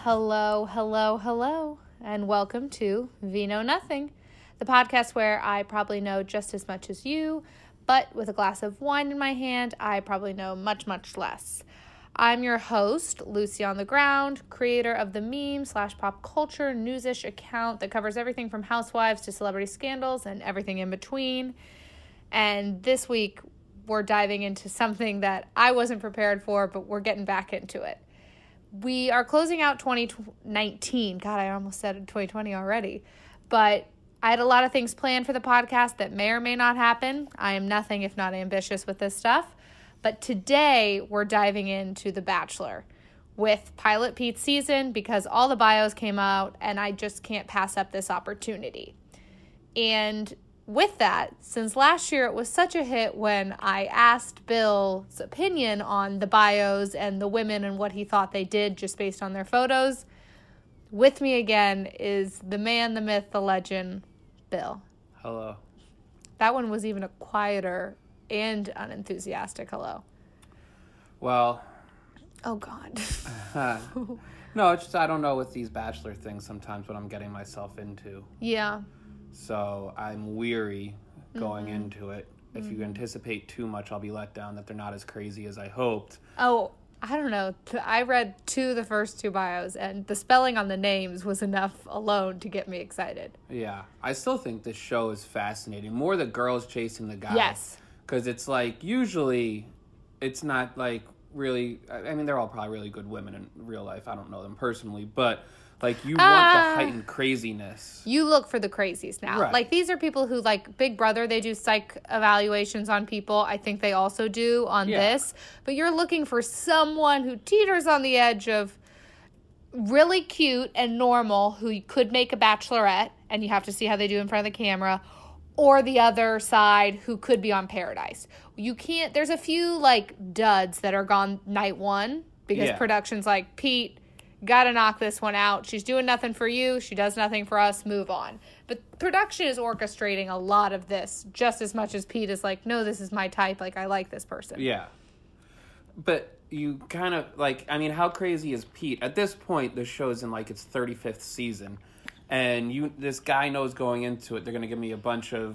Hello, hello, hello, and welcome to We Know Nothing, the podcast where I probably know just as much as you, but with a glass of wine in my hand, I probably know much, much less. I'm your host, Lucy on the Ground, creator of the meme/pop culture news-ish account that covers everything from housewives to celebrity scandals and everything in between. And this week, we're diving into something that I wasn't prepared for, but we're getting back into it. We are closing out 2019. God, I almost said 2020 already. But I had a lot of things planned for the podcast that may or may not happen. I am nothing if not ambitious with this stuff. But today, we're diving into The Bachelor with Pilot Pete's season because all the bios came out and I just can't pass up this opportunity. And with that, since last year it was such a hit when I asked Bill's opinion on the bios and the women and what he thought they did just based on their photos, with me again is the man, the myth, the legend, Bill. Hello. That one was even a quieter and unenthusiastic hello. Well. Oh, God. No, it's just I don't know with these Bachelor things sometimes what I'm getting myself into. Yeah. So I'm weary going into it. If you anticipate too much, I'll be let down that they're not as crazy as I hoped. Oh, I don't know. I read the first two bios, and the spelling on the names was enough alone to get me excited. Yeah. I still think this show is fascinating. More the girls chasing the guys. Yes. Because it's like, usually, it's not like really, I mean, they're all probably really good women in real life. I don't know them personally, but like, you want the heightened craziness. You look for the crazies now. Right. Like, these are people who, like, Big Brother, they do psych evaluations on people. I think they also do on this. But you're looking for someone who teeters on the edge of really cute and normal, who you could make a bachelorette, and you have to see how they do in front of the camera, or the other side who could be on Paradise. You can't, there's a few, like, duds that are gone night one, because production's like, Pete, gotta knock this one out. She's doing nothing for you. She does nothing for us. Move on. But production is orchestrating a lot of this just as much as Pete is like, no, this is my type. Like, I like this person. Yeah. But you kind of, like, I mean, how crazy is Pete? At this point, the show's in, like, its 35th season. And this guy knows going into it, they're going to give me a bunch of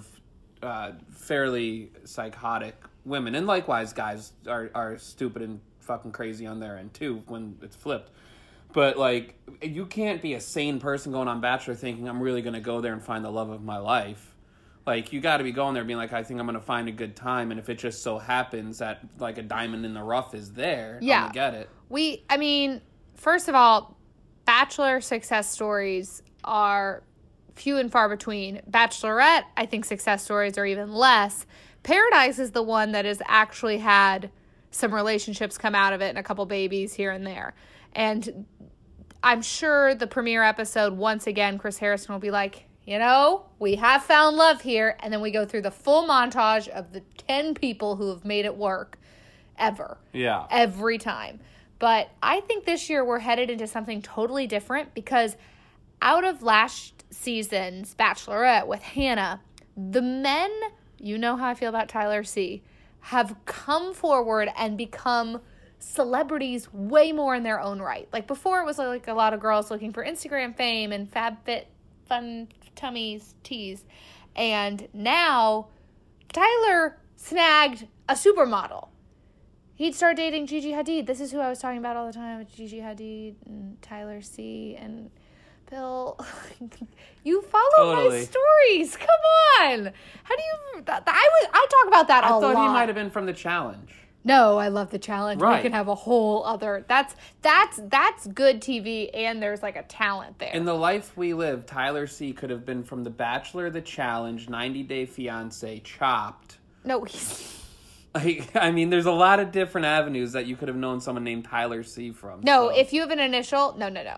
fairly psychotic women. And likewise, guys are stupid and fucking crazy on their end, too, when it's flipped. But, like, you can't be a sane person going on Bachelor thinking, I'm really going to go there and find the love of my life. Like, you got to be going there being like, I think I'm going to find a good time. And if it just so happens that, like, a diamond in the rough is there, I'm going to get it. I mean, first of all, Bachelor success stories are few and far between. Bachelorette, I think success stories are even less. Paradise is the one that has actually had some relationships come out of it and a couple babies here and there. And I'm sure the premiere episode, once again, Chris Harrison will be like, you know, we have found love here. And then we go through the full montage of the 10 people who have made it work ever. Yeah. Every time. But I think this year we're headed into something totally different because out of last season's Bachelorette with Hannah, the men, you know how I feel about Tyler C., have come forward and become celebrities way more in their own right. Like, before it was like a lot of girls looking for Instagram fame and FabFit fun tummies teas, and now Tyler snagged a supermodel. He'd start dating Gigi Hadid. This is who I was talking about all the time with Gigi Hadid and Tyler C. and Bill. You follow my stories. Come on. How do you? I talk about that a lot. I thought he might have been from The Challenge. No, I love The Challenge. Right. We can have a whole other. That's good TV, and there's like a talent there. In the life we live, Tyler C. could have been from The Bachelor, The Challenge, 90 Day Fiancé, Chopped. No, he's. Like, I mean, there's a lot of different avenues that you could have known someone named Tyler C. from. No, if you have an initial,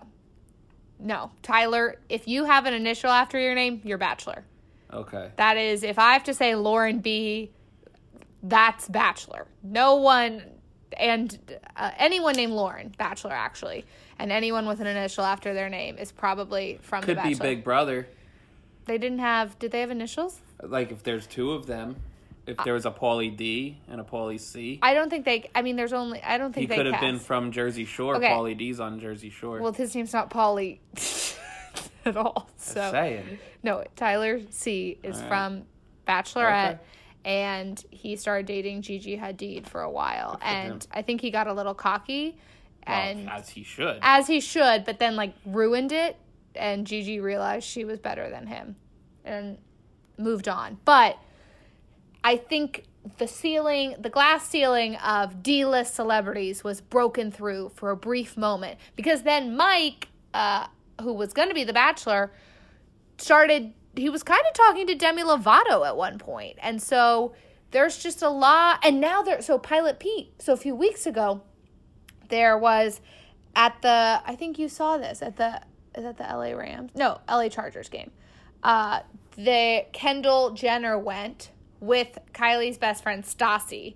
no, Tyler. If you have an initial after your name, you're Bachelor. Okay. That is, if I have to say Lauren B., that's Bachelor. No one, and anyone named Lauren, Bachelor actually, and anyone with an initial after their name is probably from The Bachelor. Could be Big Brother. They didn't have. Did they have initials? Like, if there's two of them. If there was a Pauly D and a Pauly C. I don't think they... I mean, there's only... I don't think they He could have cast. been from Jersey Shore. Okay. Pauly D's on Jersey Shore. Well, his name's not Pauly at all. So Just saying. No, Tyler C is All right. from Bachelorette. Okay. And he started dating Gigi Hadid for a while. Good for And him. I think he got a little cocky. And Well, as he should, but then, like, ruined it. And Gigi realized she was better than him. And moved on. But I think the glass ceiling of D-list celebrities was broken through for a brief moment. Because then Mike, who was going to be the Bachelor, he was kind of talking to Demi Lovato at one point. And so there's just a lot. And now so Pilot Pete. So a few weeks ago, there was I think you saw this, is that the LA Rams? No, LA Chargers game. The Kendall Jenner went with Kylie's best friend Stassi,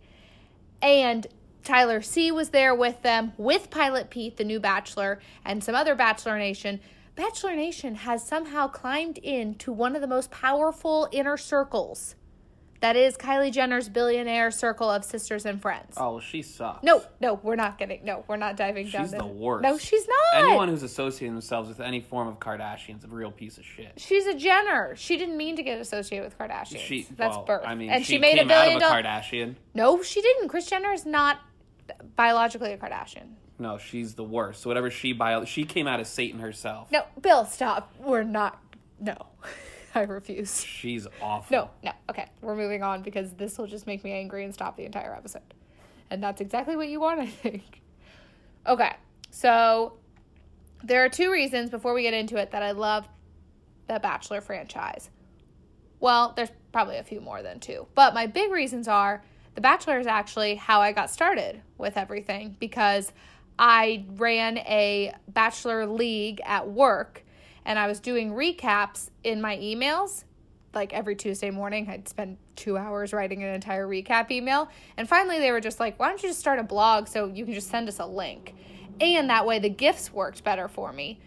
and Tyler C was there with them, with Pilot Pete, the new Bachelor, and some other Bachelor Nation. Bachelor Nation has somehow climbed into one of the most powerful inner circles. That is Kylie Jenner's billionaire circle of sisters and friends. Oh, well, she sucks. No, we're not diving down. She's the worst. No, she's not. Anyone who's associating themselves with any form of Kardashian's a real piece of shit. She's a Jenner. She didn't mean to get associated with Kardashians. That's birth. I mean, and she made came $1 billion. out of a Kardashian. No, she didn't. Kris Jenner is not biologically a Kardashian. No, she's the worst. So whatever she came out of Satan herself. No, Bill, stop. We're not. No, I refuse. She's awful. No. Okay, we're moving on because this will just make me angry and stop the entire episode. And that's exactly what you want, I think. Okay, so there are 2 reasons before we get into it that I love the Bachelor franchise. Well, there's probably a few more than 2. But my big reasons are The Bachelor is actually how I got started with everything because I ran a Bachelor League at work and I was doing recaps in my emails. Like every Tuesday morning, I'd spend 2 hours writing an entire recap email. And finally, they were just like, why don't you just start a blog so you can just send us a link? And that way the gifts worked better for me.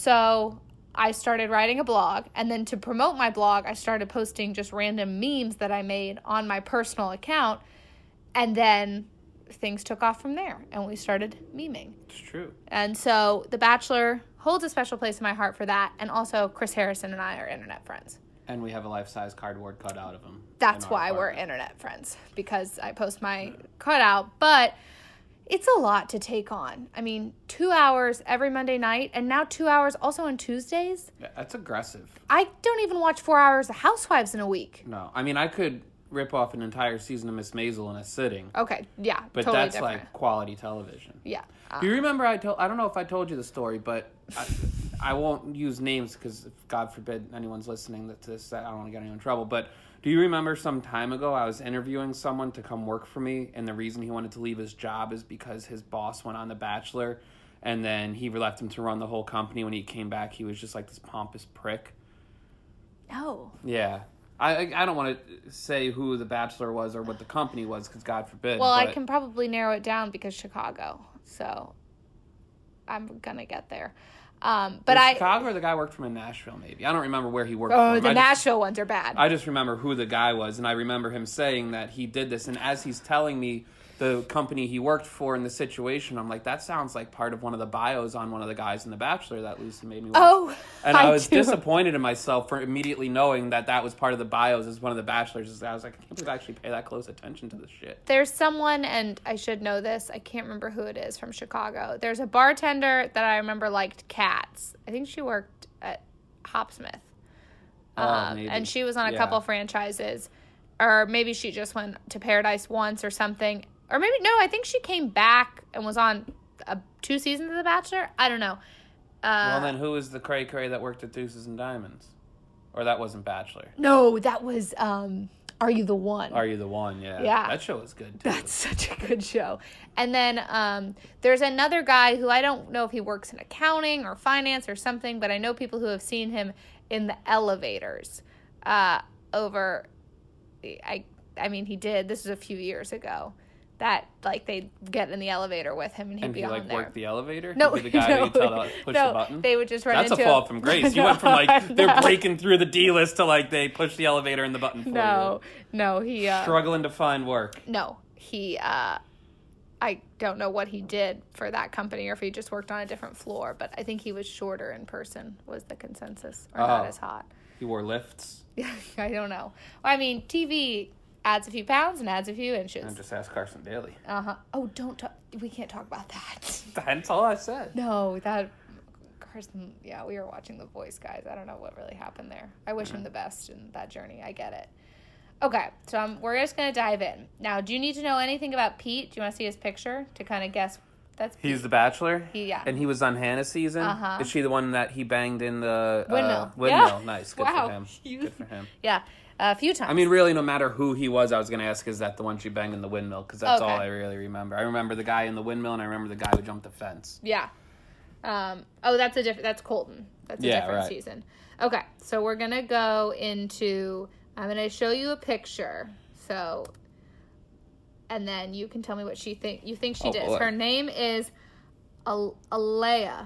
So I started writing a blog. And then to promote my blog, I started posting just random memes that I made on my personal account. And then things took off from there. And we started memeing. It's true. And so The Bachelor holds a special place in my heart for that. And also Chris Harrison and I are internet friends. And we have a life-size cardboard cutout of him. That's why we're internet friends, because I post my cutout. But it's a lot to take on. I mean, 2 hours every Monday night, and now 2 hours also on Tuesdays. Yeah, that's aggressive. I don't even watch 4 hours of Housewives in a week. No, I mean, I could rip off an entire season of Miss Maisel in a sitting. Okay, yeah, But totally that's different. like quality television. Yeah. Do you remember I don't know if I told you the story, but I won't use names because God forbid anyone's listening to this, I don't want to get anyone in trouble. But do you remember some time ago I was interviewing someone to come work for me, and the reason he wanted to leave his job is because his boss went on The Bachelor, and then he left him to run the whole company. When he came back, he was just like this pompous prick. Oh. Yeah. I don't want to say who The Bachelor was or what the company was because God forbid. Well, but I can probably narrow it down because Chicago. So I'm going to get there. But Chicago or the guy worked from in Nashville, maybe. I don't remember where he worked Oh, from. the Nashville ones are bad. I just remember who the guy was, and I remember him saying that he did this. And as he's telling me the company he worked for and the situation, I'm like, that sounds like part of one of the bios on one of the guys in The Bachelor that Lucy made me watch. Oh, and I was do. disappointed in myself for immediately knowing that was part of the bios as one of the Bachelors. I was like, I can't believe I actually pay that close attention to this shit. There's someone, and I should know this, I can't remember who it is from Chicago. There's a bartender that I remember liked cats. I think she worked at Hopsmith. Maybe. And she was on a Yeah. couple franchises. Or maybe she just went to Paradise once or something. Or maybe, no, I think she came back and was on 2 seasons of The Bachelor. I don't know. Well, then who was the cray-cray that worked at Deuces and Diamonds? Or that wasn't Bachelor? No, that was Are You the One? Are You the One? Yeah. Yeah. That show was good, too. That's such a good show. And then there's another guy who I don't know if he works in accounting or finance or something, but I know people who have seen him in the elevators over. I mean, he did. This was a few years ago. that like they'd get in the elevator with him and he'd And be he on like there. work the elevator? No, He'd be the guy no, who'd tell to push the button? they would just run That's into a fall from grace. You No, went from like they're no. breaking through the D list to like they push the elevator and the button for No, you. he Struggling to find work. No, he I don't know what he did for that company or if he just worked on a different floor, but I think he was shorter in person was the consensus, or not as hot. He wore lifts. I don't know. I mean, TV adds a few pounds and adds a few inches. And just ask Carson Daly. Oh, don't talk. We can't talk about that. That's all I said. No, that Carson. Yeah, we were watching The Voice, guys. I don't know what really happened there. I wish him the best in that journey. I get it. Okay, so we're just gonna dive in now. Do you need to know anything about Pete? Do you want to see his picture to kind of guess? That's Pete. He's the Bachelor? Yeah. And he was on Hannah's season? Is she the one that he banged in the... Windmill. Windmill. Yeah. Nice. Good Wow. for him. Good for him. Yeah, a few times. I mean, really, no matter who he was, I was going to ask, is that the one she banged in the windmill? Because that's Okay. all I really remember. I remember the guy in the windmill, and I remember the guy who jumped the fence. Yeah. That's Colton. That's a different season. Okay, so we're gonna go into. I'm gonna show you a picture. So, and then you can tell me what she you think she did. Boy. Her name is Alayah.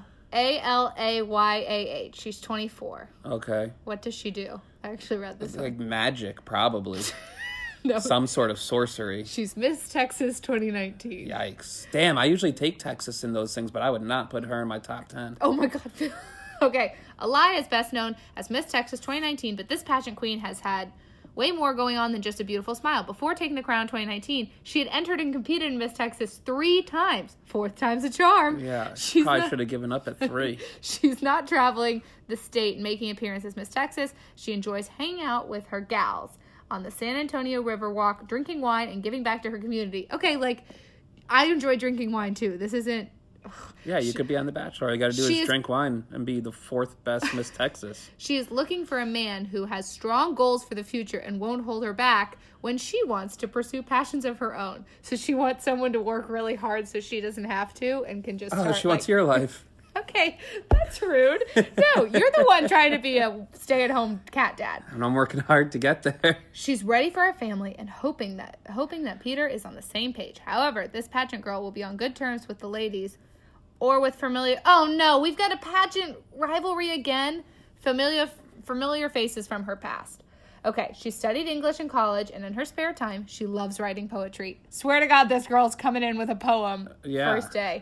Alayah. She's 24. Okay. What does she do? I actually read this. Like magic, probably. No. Some sort of sorcery. She's Miss Texas 2019. Yikes. Damn, I usually take Texas in those things, but I would not put her in my top 10. Oh my God. Okay. Alayah is best known as Miss Texas 2019, but this pageant queen has had way more going on than just a beautiful smile. Before taking the crown in 2019, she had entered and competed in Miss Texas 3 times. 4th time's a charm. Yeah, She's probably not- should have given up at 3. She's not traveling the state and making appearances as Miss Texas. She enjoys hanging out with her gals on the San Antonio Riverwalk, drinking wine and giving back to her community. Okay, like, I enjoy drinking wine too. This isn't... Yeah, you could be on The Bachelor. All you got to do is drink wine and be the 4th best Miss Texas. She is looking for a man who has strong goals for the future and won't hold her back when she wants to pursue passions of her own. So she wants someone to work really hard so she doesn't have to and can just start, She wants your life. Okay, that's rude. No, you're the one trying to be a stay-at-home cat dad. And I'm working hard to get there. She's ready for a family and hoping that Peter is on the same page. However, this pageant girl will be on good terms with the ladies or with familiar... Oh, no, we've got a pageant rivalry again. Familiar faces from her past. Okay, she studied English in college, and in her spare time, she loves writing poetry. Swear to God, this girl's coming in with a poem first day.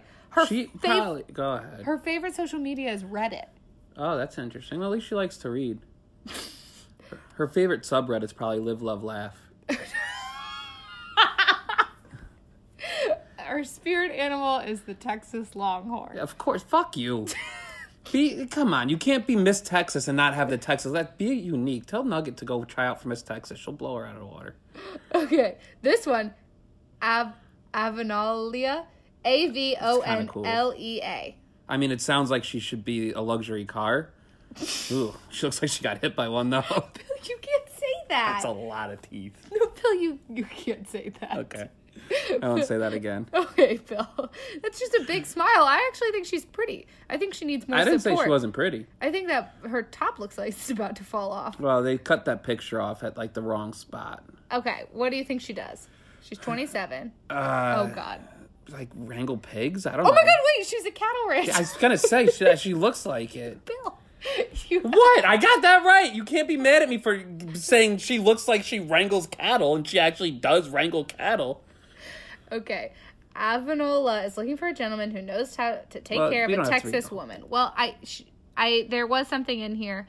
Go ahead. Her favorite social media is Reddit. Oh, that's interesting. Well, at least she likes to read. Her favorite subreddit's probably Live, Love, Laugh. Her spirit animal is the Texas Longhorn. Of course, fuck you. Come on, you can't be Miss Texas and not have the Texas. Be unique. Tell Nugget to go try out for Miss Texas. She'll blow her out of the water. Okay, this one, Avonlea, Avonlea. I mean, it sounds like she should be a luxury car. Ooh, she looks like she got hit by one, though. Bill, you can't say that. That's a lot of teeth. No, Bill, you can't say that. Okay. I won't say that again. Okay, Bill. That's just a big smile. I actually think she's pretty. I think she needs more support. I didn't say she wasn't pretty. I think that her top looks like it's about to fall off. Well, they cut that picture off at, like, the wrong spot. Okay, what do you think she does? She's 27. Oh, God. Like, wrangle pigs? I don't know. Oh, my God, wait, she's a cattle rancher. I was going to say, she looks like it. Bill. What? I got that right. You can't be mad at me for saying she looks like she wrangles cattle, and she actually does wrangle cattle. Okay. Avonola is looking for a gentleman who knows how to take care of a Texas woman. Well, there was something in here.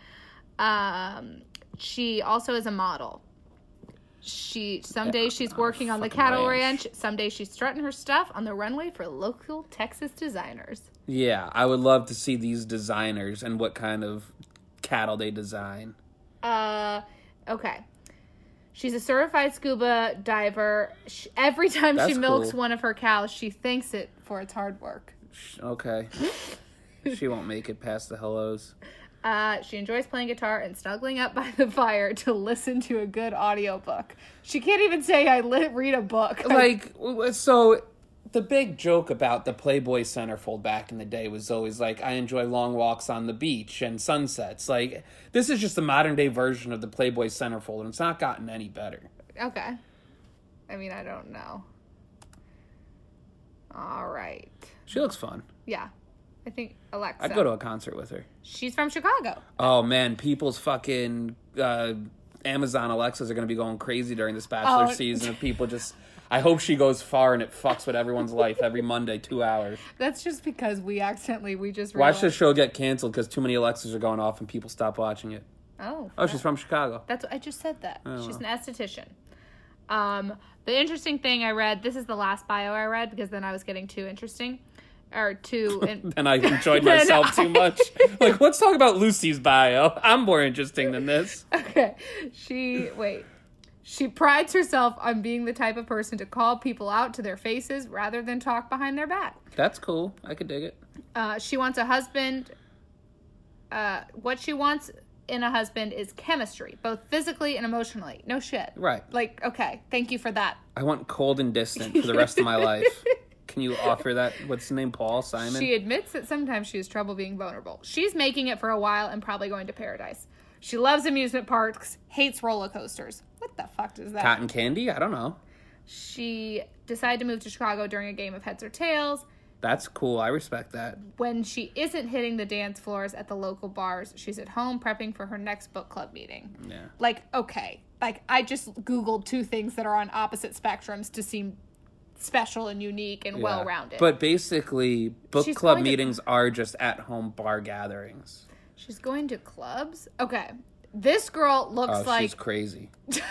She also is a model. Some days she's working on the cattle ranch. Some days she's strutting her stuff on the runway for local Texas designers. Yeah, I would love to see these designers and what kind of cattle they design. Okay. She's a certified scuba diver. Every time she milks one of her cows, she thanks it for its hard work. Okay. She won't make it past the hellos. She enjoys playing guitar and snuggling up by the fire to listen to a good audiobook. She can't even say, read a book. So the big joke about the Playboy centerfold back in the day was always like, I enjoy long walks on the beach and sunsets. Like, this is just the modern day version of the Playboy centerfold, and it's not gotten any better. Okay. I mean, I don't know. All right. She looks fun. Yeah. I think Alexa. I'd go to a concert with her. She's from Chicago. Oh, man. People's fucking Amazon Alexas are going to be going crazy during this Bachelor season. Of people just... I hope she goes far and it fucks with everyone's life every Monday, 2 hours. That's just because we just realized. Watch the show get canceled because too many Alexas are going off and people stop watching it. Oh, she's from Chicago. That's what I just said. That she's wow. an esthetician. The interesting thing I read. This is the last bio I read because then I was getting too interesting, or too. And I enjoyed myself too much. Like, let's talk about Lucy's bio. I'm more interesting than this. Okay, She prides herself on being the type of person to call people out to their faces rather than talk behind their back. That's cool. I could dig it. She wants a husband. What she wants in a husband is chemistry, both physically and emotionally. No shit. Right. Like, okay, thank you for that. I want cold and distant for the rest of my life. Can you offer that? What's his name? Paul Simon? She admits that sometimes she has trouble being vulnerable. She's making it for a while and probably going to paradise. She loves amusement parks, hates roller coasters. What the fuck is that? Cotton candy? I don't know. She decided to move to Chicago during a game of heads or tails. That's cool. I respect that. When she isn't hitting the dance floors at the local bars, she's at home prepping for her next book club meeting. Yeah. Like, okay. Like, I just Googled two things that are on opposite spectrums to seem special and unique and well-rounded. But basically, book club meetings are just at-home bar gatherings. She's going to clubs? Okay. This girl looks like... she's crazy.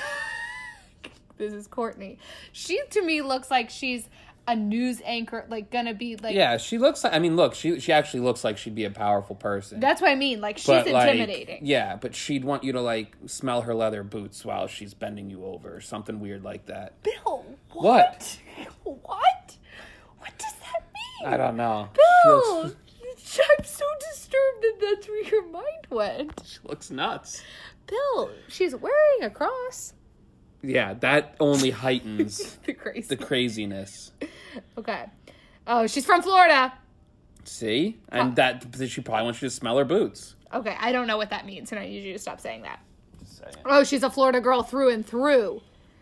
This is Courtney. She, to me, looks like she's a news anchor, like, gonna be, like... Yeah, she looks like... I mean, look, she actually looks like she'd be a powerful person. That's what I mean. Like, she's but, intimidating. Yeah, but she'd want you to, like, smell her leather boots while she's bending you over or something weird like that. Bill, what? What? What does that mean? I don't know. Bill! I'm so disturbed that that's where your mind went. She looks nuts. Bill, she's wearing a cross. Yeah, that only heightens the craziness. Okay. Oh, she's from Florida. See? And that she probably wants you to smell her boots. Okay, I don't know what that means, and I need you to stop saying that. Just saying. Oh, she's a Florida girl through and through.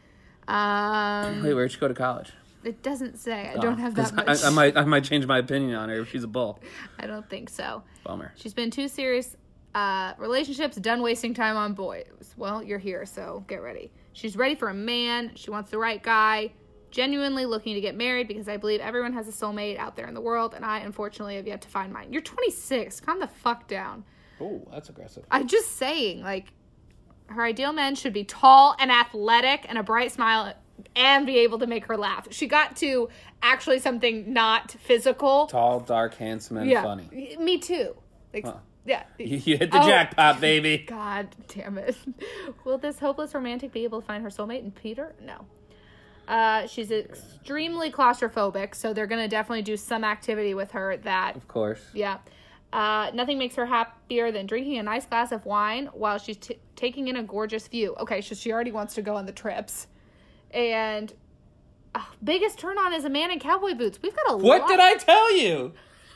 Wait, where'd she go to college? It doesn't say. I don't have that much. I might change my opinion on her if she's a bull. I don't think so. Bummer. She's been 2 serious relationships, done wasting time on boys. Well, you're here, so get ready. She's ready for a man. She wants the right guy. Genuinely looking to get married because I believe everyone has a soulmate out there in the world, and I, unfortunately, have yet to find mine. You're 26. Calm the fuck down. Oh, that's aggressive. I'm just saying, like, her ideal man should be tall and athletic and a bright smile and be able to make her laugh. She got to actually something not physical. Tall, dark, handsome, and funny. Me too. Like, yeah. You hit the jackpot, baby. God damn it. Will this hopeless romantic be able to find her soulmate in Peter? No. She's extremely claustrophobic, so they're going to definitely do some activity with her that... Of course. Yeah. Nothing makes her happier than drinking a nice glass of wine while she's taking in a gorgeous view. Okay, so she already wants to go on the trips. And biggest turn on is a man in cowboy boots. We've got a lot. What did I tell you?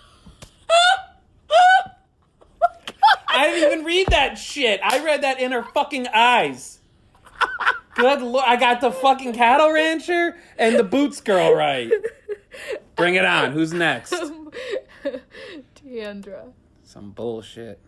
I didn't even read that shit. I read that in her fucking eyes. Good Lord. I got the fucking cattle rancher and the boots girl right. Bring it on. Who's next? Deandra. Some bullshit.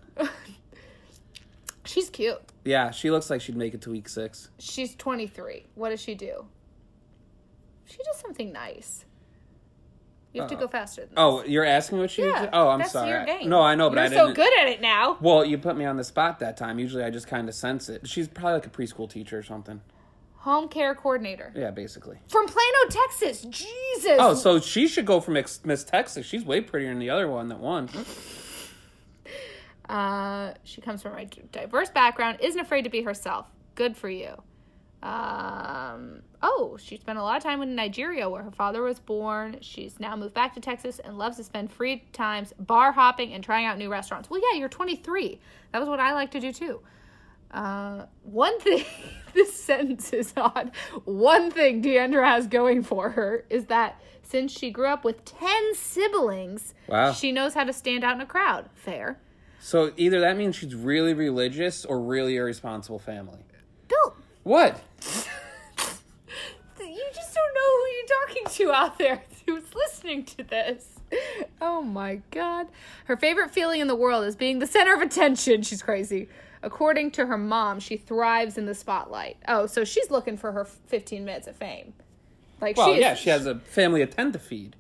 She's cute. Yeah, she looks like she'd make it to week 6. She's 23. What does she do? She does something nice. You have to go faster than this. Oh, you're asking what she did? Oh, I'm that's sorry. Your game. No, I know, but You're I didn't. so good at it now. Well, you put me on the spot that time. Usually I just kind of sense it. She's probably like a preschool teacher or something. Home care coordinator. Yeah, basically. From Plano, Texas. Jesus. Oh, so she should go for Miss Texas. She's way prettier than the other one that won. She comes from a diverse background, isn't afraid to be herself. Good for you. She spent a lot of time in Nigeria where her father was born. She's now moved back to Texas and loves to spend free times bar hopping and trying out new restaurants. Well, yeah, you're 23. That was what I like to do too. One thing, this sentence is odd. One thing Deandra has going for her is that since she grew up with 10 siblings, she knows how to stand out in a crowd. Fair. So either that means she's really religious or really irresponsible family. Bill. What? You just don't know who you're talking to out there. who's listening to this. Oh my God. Her favorite feeling in the world is being the center of attention. She's crazy. According to her mom, she thrives in the spotlight. Oh, so she's looking for her 15 minutes of fame. Like, she has a family of 10 to feed.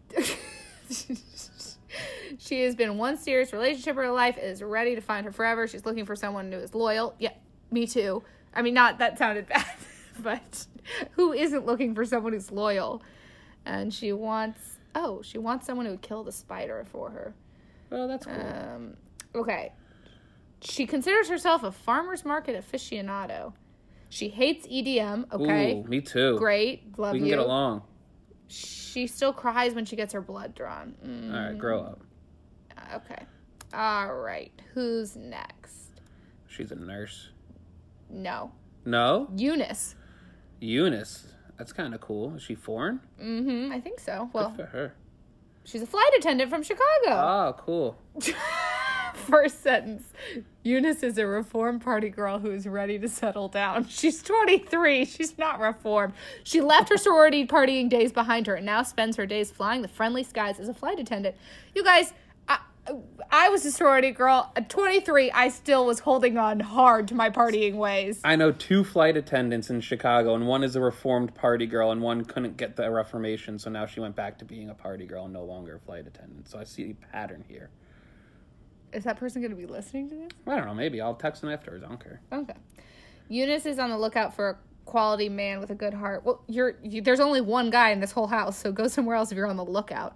She has been in one serious relationship in her life, is ready to find her forever. She's looking for someone who is loyal. Yeah, me too. I mean, not that sounded bad, but who isn't looking for someone who's loyal? And she wants someone who would kill the spider for her. Oh, that's cool. Okay. She considers herself a farmer's market aficionado. She hates EDM, okay? Ooh, me too. Great, love you. We can get along. She still cries when she gets her blood drawn. All right, grow up. Okay. All right. Who's next? She's a nurse. No. No? Eunice. That's kind of cool. Is she foreign? Mm-hmm. I think so. Well, good for her. She's a flight attendant from Chicago. Oh, cool. First sentence. Eunice is a reformed party girl who is ready to settle down. She's 23. She's not reformed. She left her sorority partying days behind her and now spends her days flying the friendly skies as a flight attendant. You guys, I was a sorority girl. At 23, I still was holding on hard to my partying ways. I know 2 flight attendants in Chicago, and one is a reformed party girl, and one couldn't get the reformation, so now she went back to being a party girl and no longer a flight attendant. So I see a pattern here. Is that person going to be listening to this? I don't know. Maybe. I'll text them afterwards. I don't care. Okay. Eunice is on the lookout for a quality man with a good heart. Well, there's only one guy in this whole house, so go somewhere else if you're on the lookout.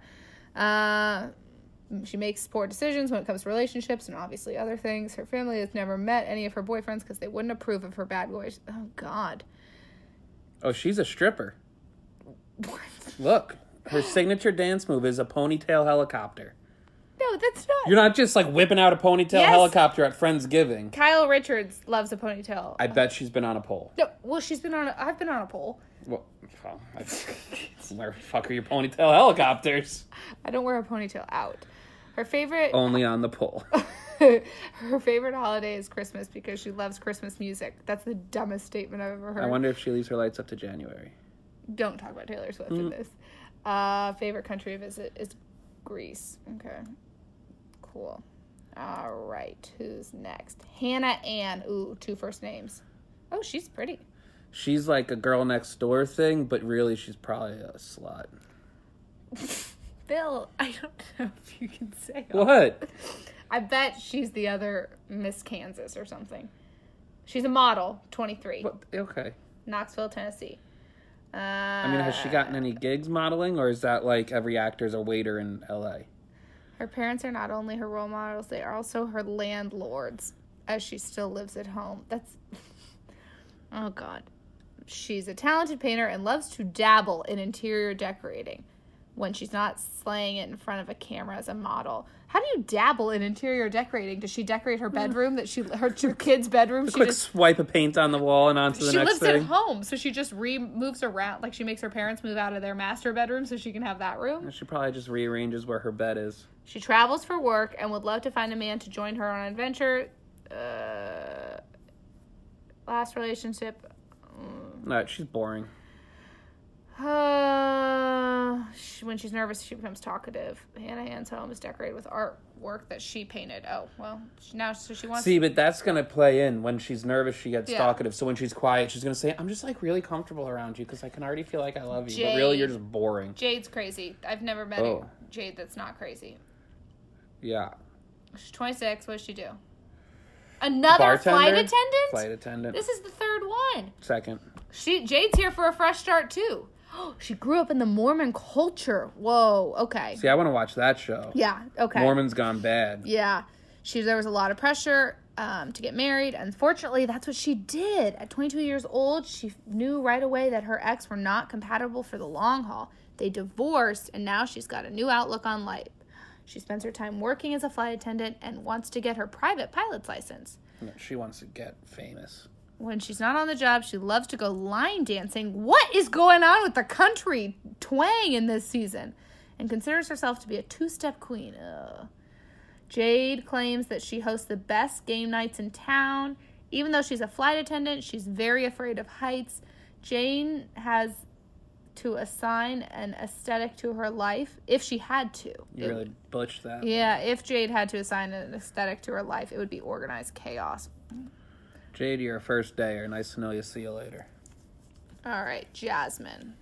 She makes poor decisions when it comes to relationships and obviously other things. Her family has never met any of her boyfriends because they wouldn't approve of her bad boys. Oh, God. Oh, she's a stripper. What? Look. Her signature dance move is a ponytail helicopter. No, that's not. You're not just like whipping out a ponytail helicopter at Friendsgiving. Kyle Richards loves a ponytail. I bet she's been on a pole. No, well, I've been on a pole. Well, where the fuck are your ponytail helicopters? I don't wear a ponytail out. Her favorite... Only on the pole. Her favorite holiday is Christmas because she loves Christmas music. That's the dumbest statement I've ever heard. I wonder if she leaves her lights up to January. Don't talk about Taylor Swift in this. Favorite country to visit is Greece. Okay. Cool. All right. Who's next? Hannah Ann. Ooh, 2 first names. Oh, she's pretty. She's like a girl next door thing, but really she's probably a slut. Bill, I don't know if you can say what. I bet she's the other Miss Kansas or something. She's a model, 23. What? Okay. Knoxville, Tennessee. I mean, has she gotten any gigs modeling, or is that like every actor's a waiter in L.A.? Her parents are not only her role models, they are also her landlords, as she still lives at home. That's... Oh, God. She's a talented painter and loves to dabble in interior decorating when she's not slaying it in front of a camera as a model. How do you dabble in interior decorating? Does she decorate her bedroom? Her 2 kids' bedroom? Quick swipe of paint on the wall and onto the next thing. She lives at home, so she just moves around. Like, she makes her parents move out of their master bedroom so she can have that room. She probably just rearranges where her bed is. She travels for work and would love to find a man to join her on an adventure. Last relationship. No, she's boring. When she's nervous, she becomes talkative. Hannah Ann's home is decorated with artwork that she painted. Oh, well, she wants... See, but that's going to play in. When she's nervous, she gets talkative. So when she's quiet, she's going to say, I'm just, like, really comfortable around you because I can already feel like I love you. Jade. But really, you're just boring. Jade's crazy. I've never met a Jade that's not crazy. Yeah. She's 26. What does she do? Another flight attendant? Flight attendant. This is the third one. Second. Jade's here for a fresh start, too. She grew up in the Mormon culture. Whoa, okay. See, I want to watch that show. Yeah, okay. Mormon's Gone Bad. Yeah. There was a lot of pressure to get married. Unfortunately, that's what she did. At 22 years old, she knew right away that her ex were not compatible for the long haul. They divorced, and now she's got a new outlook on life. She spends her time working as a flight attendant and wants to get her private pilot's license. She wants to get famous. When she's not on the job, she loves to go line dancing. What is going on with the country twang in this season? And considers herself to be a 2-step queen. Ugh. Jade claims that she hosts the best game nights in town. Even though she's a flight attendant, she's very afraid of heights. Jane has to assign an aesthetic to her life, if she had to. You really butched that. Yeah, if Jade had to assign an aesthetic to her life, it would be organized chaos. Jade, you're a first dayer. Nice to know you. See you later. All right, Jasmine.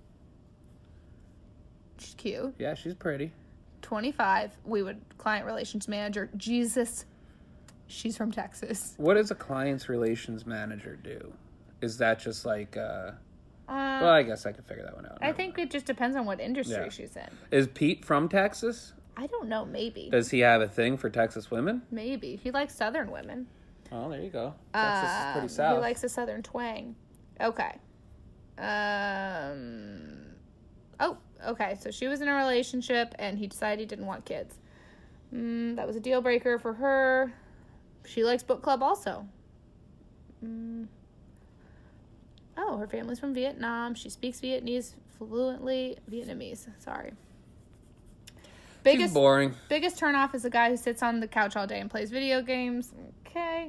She's cute. Yeah, she's pretty. 25. Client relations manager. Jesus. She's from Texas. What does a client's relations manager do? Is that just like, well, I guess I could figure that one out. I think it just depends on what industry she's in. Is Pete from Texas? I don't know, maybe. Does he have a thing for Texas women? Maybe. He likes Southern women. Oh, there you go. Texas is pretty south. He likes a Southern twang. Okay. Okay, so she was in a relationship and he decided he didn't want kids. That was a deal breaker for her. She likes book club also. Oh, her family's from Vietnam. She speaks Vietnamese fluently. Sorry. She's boring. Biggest turnoff is a guy who sits on the couch all day and plays video games. Okay.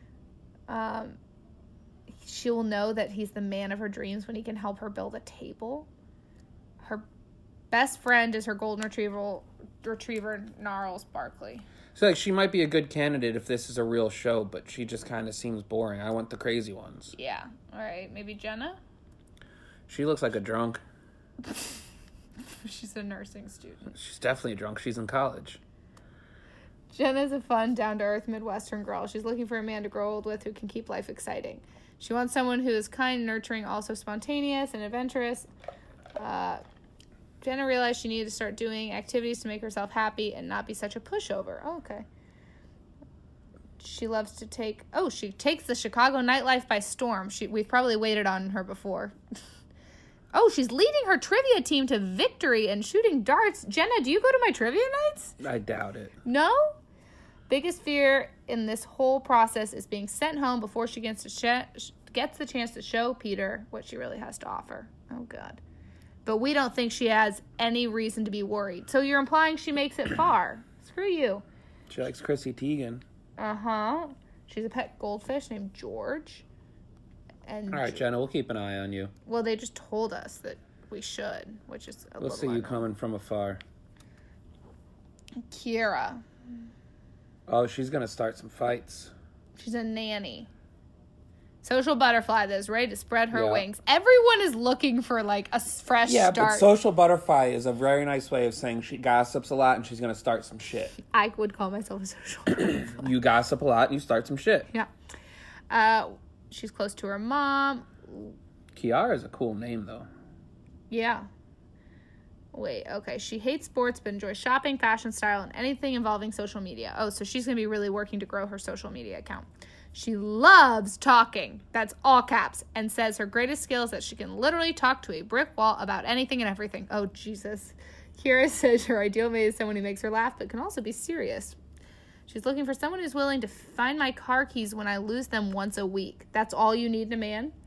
She will know that he's the man of her dreams when he can help her build a table. Her best friend is her golden retriever Gnarls Barkley. So like she might be a good candidate if this is a real show, but she just kind of seems boring. I want the crazy ones. Yeah. All right. Maybe Jenna? She looks like a drunk. She's a nursing student. She's definitely a drunk. She's in college. Jenna's a fun, down-to-earth Midwestern girl. She's looking for a man to grow old with who can keep life exciting. She wants someone who is kind, nurturing, also spontaneous and adventurous. Jenna realized she needed to start doing activities to make herself happy and not be such a pushover. Oh, okay. She loves to she takes the Chicago nightlife by storm. We've probably waited on her before. Oh, she's leading her trivia team to victory and shooting darts. Jenna, do you go to my trivia nights? I doubt it. No? Biggest fear in this whole process is being sent home before she gets the chance to show Peter what she really has to offer. Oh, God. But we don't think she has any reason to be worried. So you're implying she makes it far. Screw you. She likes Chrissy Teigen. Uh-huh. She's a pet goldfish named George. And all right, Jenna, we'll keep an eye on you. Well, they just told us that we should, which is a we'll little see you coming from afar. Kiera. Oh, she's going to start some fights. She's a nanny. Social butterfly that is ready to spread her wings. Everyone is looking for, like, a fresh start. Yeah, but social butterfly is a very nice way of saying she gossips a lot and she's going to start some shit. I would call myself a social butterfly. You gossip a lot and you start some shit. Yeah. She's close to her mom. Kiara is a cool name, though. Yeah. Wait, okay. She hates sports but enjoys shopping, fashion, style, and anything involving social media. Oh, so she's going to be really working to grow her social media account. She loves talking, that's all caps, and says her greatest skill is that she can literally talk to a brick wall about anything and everything. Oh, Jesus. Kiera says her ideal mate is someone who makes her laugh but can also be serious. She's looking for someone who's willing to find my car keys when I lose them once a week. That's all you need in a man.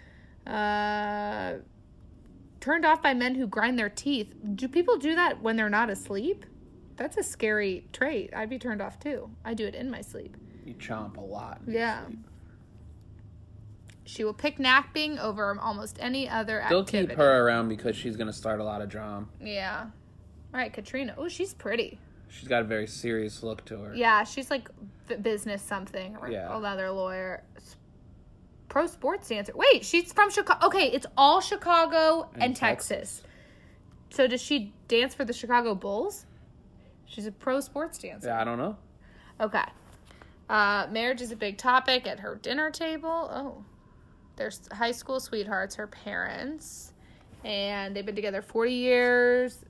Turned off by men who grind their teeth. Do people do that when they're not asleep? That's a scary trait. I'd be turned off too. I do it in my sleep. You chomp a lot. Yeah. She will pick napping over almost any other activity. They'll keep her around because she's going to start a lot of drama. Yeah. All right, Katrina. Oh, she's pretty. She's got a very serious look to her. Yeah, she's like business something or another lawyer. Pro sports dancer. Wait, she's from Chicago. Okay, it's all Chicago and Texas. So does she dance for the Chicago Bulls? She's a pro sports dancer. Yeah, I don't know. Okay. Marriage is a big topic at her dinner table. Oh. They're high school sweethearts, her parents. And they've been together 40 years.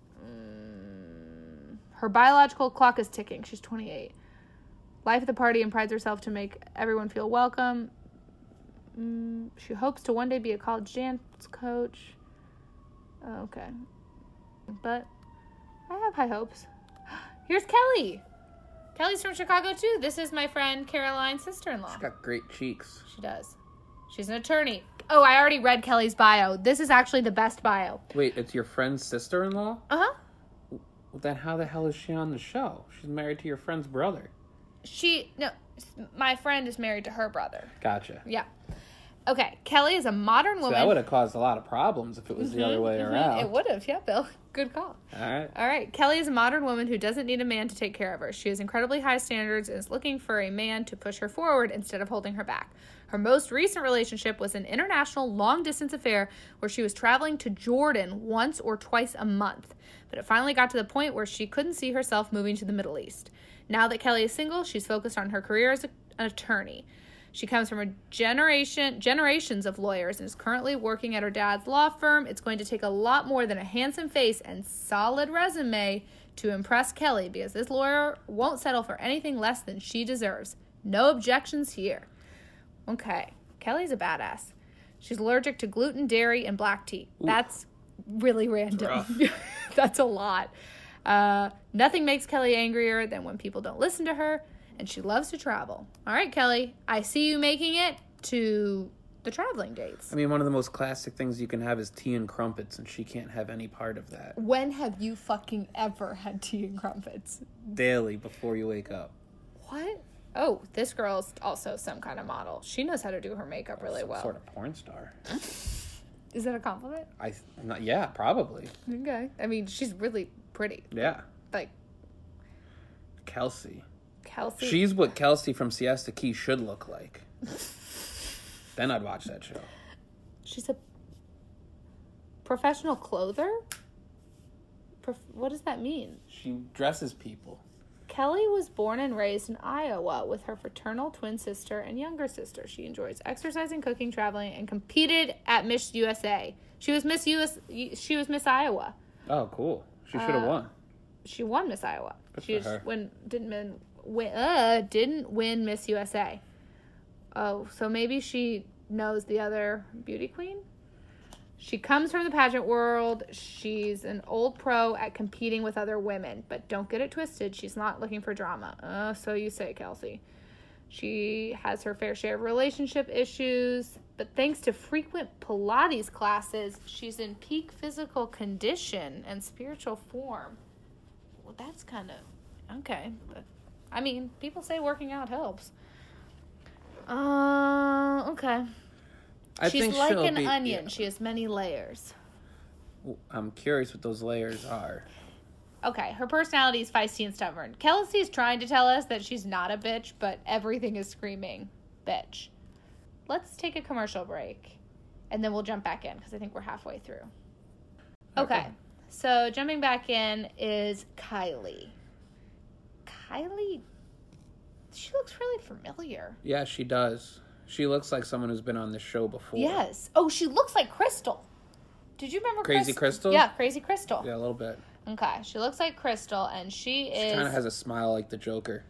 Her biological clock is ticking. She's 28. Life at the party and prides herself to make everyone feel welcome. She hopes to one day be a college dance coach. Oh, okay. But I have high hopes. Here's Kelly. Kelly's from Chicago, too. This is my friend Caroline's sister-in-law. She's got great cheeks. She does. She's an attorney. Oh, I already read Kelly's bio. This is actually the best bio. Wait, it's your friend's sister-in-law? Uh-huh. Well, then how the hell is she on the show? She's married to your friend's brother. No, my friend is married to her brother. Gotcha. Yeah. Okay, Kelly is a modern So woman. that would have caused a lot of problems if it was the other way around. It would have, yeah, Bill. Good call. All right. All right. Kelly is a modern woman who doesn't need a man to take care of her. She has incredibly high standards and is looking for a man to push her forward instead of holding her back. Her most recent relationship was an international long-distance affair where she was traveling to Jordan once or twice a month. But it finally got to the point where she couldn't see herself moving to the Middle East. Now that Kelly is single, she's focused on her career as an attorney. She comes from a generations of lawyers and is currently working at her dad's law firm. It's going to take a lot more than a handsome face and solid resume to impress Kelly because this lawyer won't settle for anything less than she deserves. No objections here. Okay, Kelly's a badass. She's allergic to gluten, dairy, and black tea. Ooh. That's really random. That's a lot. Nothing makes Kelly angrier than when people don't listen to her. And she loves to travel. All right, Kelly, I see you making it to the traveling dates. I mean, one of the most classic things you can have is tea and crumpets, and she can't have any part of that. When have you fucking ever had tea and crumpets? Daily, before you wake up. What? Oh, this girl's also some kind of model. She knows how to do her makeup really well. Sort of porn star. Is that a compliment? Yeah, probably. Okay. I mean, she's really pretty. Yeah. Like. Kelsey. She's what Kelsey from Siesta Key should look like. Then I'd watch that show. She's a professional clother? What does that mean? She dresses people. Kelly was born and raised in Iowa with her fraternal twin sister and younger sister. She enjoys exercising, cooking, traveling, and competed at Miss USA. She was Miss Iowa. Oh, cool. She should have won. She won Miss Iowa. Good she for her. didn't win Miss USA. Oh, so maybe she knows the other beauty queen? She comes from the pageant world. She's an old pro at competing with other women. But don't get it twisted. She's not looking for drama. So you say, Kelsey. She has her fair share of relationship issues. But thanks to frequent Pilates classes, she's in peak physical condition and spiritual form. Well, that's kind of... Okay. But, I mean, people say working out helps. Okay. She's like an onion. Yeah. She has many layers. I'm curious what those layers are. Okay, her personality is feisty and stubborn. Kelsey's trying to tell us that she's not a bitch, but everything is screaming bitch. Let's take a commercial break, and then we'll jump back in, because I think we're halfway through. Okay, so jumping back in is Kylie. Kylie, she looks really familiar. Yeah, she does. She looks like someone who's been on this show before. Yes. Oh, she looks like Crystal. Did you remember Crazy Crystal? Yeah, Crazy Crystal. Yeah, a little bit. Okay, she looks like Crystal, and she kind of has a smile like the Joker.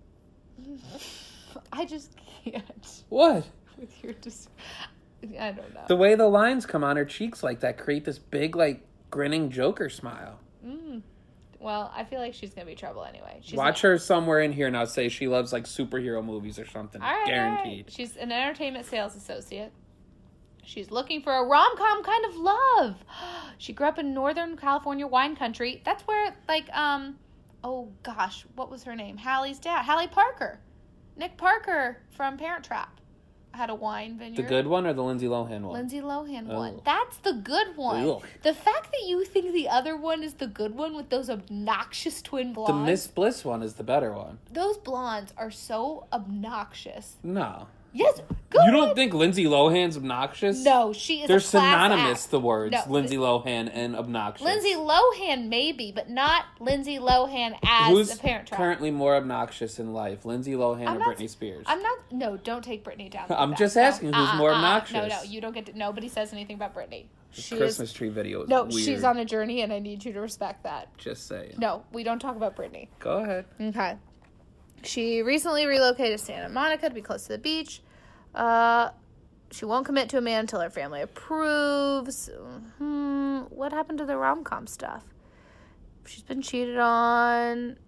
I just can't. What? With your I don't know. The way the lines come on her cheeks like that create this big, like, grinning Joker smile. Well, I feel like she's going to be trouble anyway. Watch her somewhere in here now say she loves, like, superhero movies or something. All right, guaranteed. All right. She's an entertainment sales associate. She's looking for a rom-com kind of love. She grew up in Northern California wine country. That's where, like, oh gosh, what was her name? Hallie's dad. Hallie Parker. Nick Parker from Parent Trap had a wine vineyard. The good one or the Lindsay Lohan one? Lindsay Lohan one. That's the good one. Ugh. The fact that you think the other one is the good one with those obnoxious twin blondes. The Miss Bliss one is the better one. Those blondes are so obnoxious. No. Yes, go You don't think Lindsay Lohan's obnoxious? No, she is. They're a class synonymous, act. the words No, Lindsay Lohan and obnoxious. Lindsay Lohan maybe, but not Lindsay Lohan as the Parent Trap. Who's currently more obnoxious in life, Lindsay Lohan or Britney Spears? No, don't take Britney down. I'm just asking who's more obnoxious. No, you don't get to. Nobody says anything about Britney. Christmas tree video is weird. She's on a journey, and I need you to respect that. Just saying. No, we don't talk about Britney. Go ahead. Okay. She recently relocated to Santa Monica to be close to the beach. She won't commit to a man until her family approves. What happened to the rom-com stuff? She's been cheated on.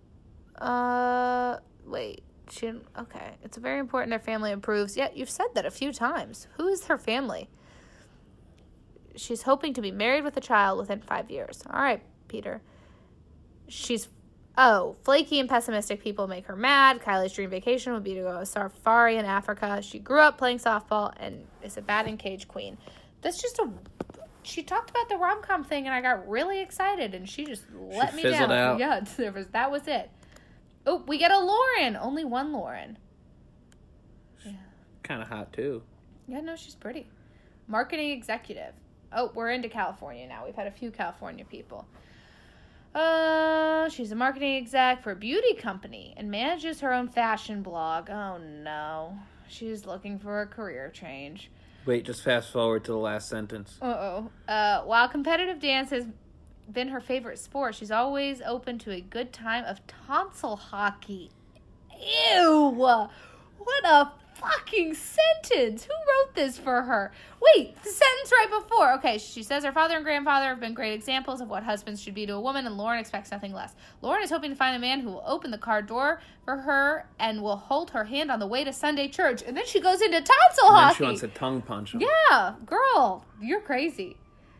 Wait. Okay. It's very important her family approves. Yeah, you've said that a few times. Who is her family? She's hoping to be married with a child within 5 years. All right, Peter. She's Oh, flaky and pessimistic people make her mad. Kylie's dream vacation would be to go on a safari in Africa. She grew up playing softball and is a batting cage queen. That's just she talked about the rom-com thing and I got really excited and she just let me down. Out. Yeah, that was it. Oh, we get a Lauren. Only one Lauren. Yeah. Kind of hot, too. Yeah, no, she's pretty. Marketing executive. Oh, we're into California now. We've had a few California people. She's a marketing exec for a beauty company and manages her own fashion blog. Oh, no. She's looking for a career change. Wait, just fast forward to the last sentence. While competitive dance has been her favorite sport, she's always open to a good time of tonsil hockey. Ew! What a fucking sentence! Who wrote this for her? Wait, the sentence right before. Okay, she says her father and grandfather have been great examples of what husbands should be to a woman, and Lauren expects nothing less. Lauren is hoping to find a man who will open the car door for her and will hold her hand on the way to Sunday church. And then she goes into tonsil hockey. Then she wants to tongue punch him. Yeah, girl, you're crazy.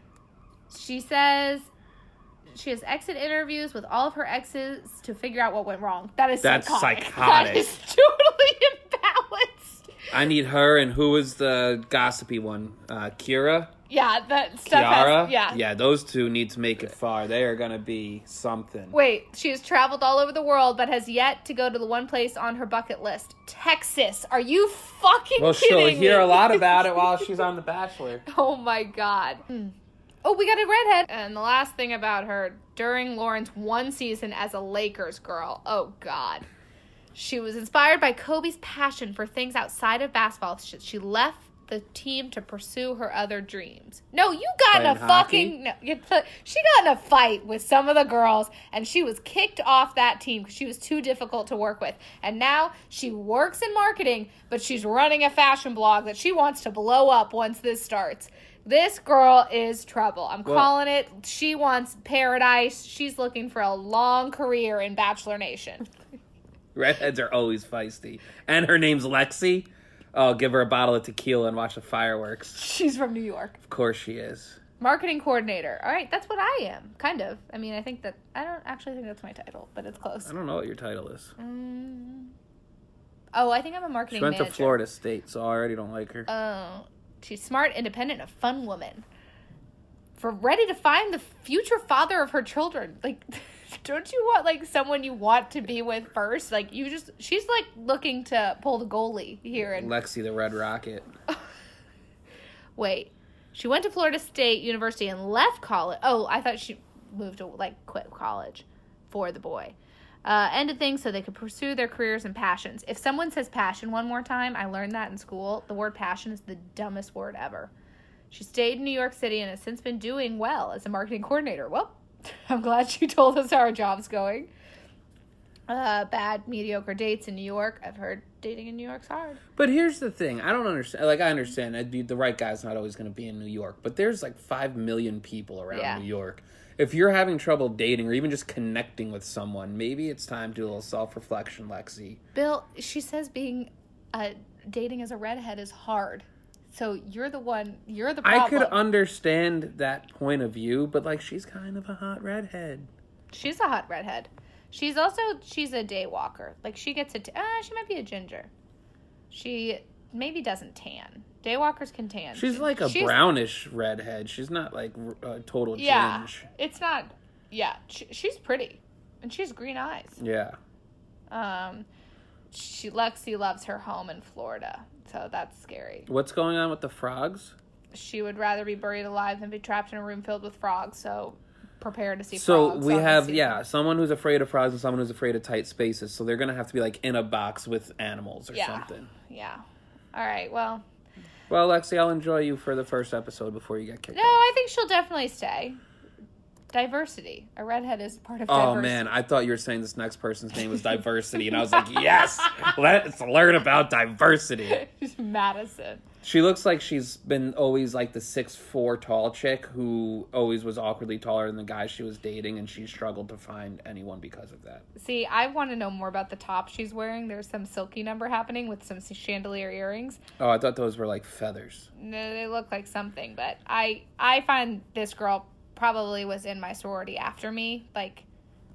She says she has exit interviews with all of her exes to figure out what went wrong. That's psychotic. That is totally imbalanced. I need her, and who was the gossipy one? Kira? Yeah, that stuff Kiara? yeah. Yeah, those two need to make it far. They are going to be something. Wait, she has traveled all over the world, but has yet to go to the one place on her bucket list. Texas. Are you fucking kidding me? Well, she'll hear a lot about it while she's on The Bachelor. Oh, my God. Oh, we got a redhead. And the last thing about her, during Lauren's one season as a Lakers girl, oh, God. She was inspired by Kobe's passion for things outside of basketball. She left the team to pursue her other dreams. No, you got in a fucking... No, she got in a fight with some of the girls, and she was kicked off that team because she was too difficult to work with. And now she works in marketing, but she's running a fashion blog that she wants to blow up once this starts. This girl is trouble. I'm calling it. She wants paradise. She's looking for a long career in Bachelor Nation. Redheads are always feisty. And her name's Lexi. Oh, give her a bottle of tequila and watch the fireworks. She's from New York. Of course she is. Marketing coordinator. All right, that's what I am. Kind of. I mean, I don't actually think that's my title, but it's close. I don't know what your title is. Oh, I think I'm a marketing manager. She went to Florida State, so I already don't like her. Oh. She's smart, independent, a fun woman. Ready to find the future father of her children. Like, don't you want, like, someone you want to be with first? Like, she's, like, looking to pull the goalie here. Lexi the Red Rocket. Wait. She went to Florida State University and left college. Oh, I thought she moved to, like, quit college for the boy. Ended things so they could pursue their careers and passions. If someone says passion one more time, I learned that in school, the word passion is the dumbest word ever. She stayed in New York City and has since been doing well as a marketing coordinator. Well, I'm glad she told us how our job's going. Bad, mediocre dates in New York. I've heard dating in New York's hard. But here's the thing. I don't understand. Like, I understand the right guy's not always going to be in New York. But there's like 5 million people around New York. If you're having trouble dating or even just connecting with someone, maybe it's time to do a little self-reflection, Lexi. Bill, she says dating as a redhead is hard. So you're the problem. I could understand that point of view, but like she's kind of a hot redhead. She's a hot redhead. She's a day walker. Like she gets she might be a ginger. She maybe doesn't tan. Daywalkers can tan. She's like a brownish redhead. She's not like a total ginge. It's not. Yeah, she's pretty, and she has green eyes. Yeah. Lexi loves her home in Florida, so that's scary. What's going on with the frogs? She would rather be buried alive than be trapped in a room filled with frogs. So prepare to see frogs. So we have someone who's afraid of frogs and someone who's afraid of tight spaces. So they're gonna have to be like in a box with animals or something. Yeah. All right. Well, Lexi, I'll enjoy you for the first episode before you get kicked off. No, I think she'll definitely stay. Diversity. A redhead is part of diversity. Oh, man. I thought you were saying this next person's name was Diversity. And I was like, yes, let's learn about diversity. Madison. She looks like she's been always like the 6'4" tall chick who always was awkwardly taller than the guy she was dating. And she struggled to find anyone because of that. See, I want to know more about the top she's wearing. There's some silky number happening with some chandelier earrings. Oh, I thought those were like feathers. No, they look like something. But I find this girl probably was in my sorority after me. Like,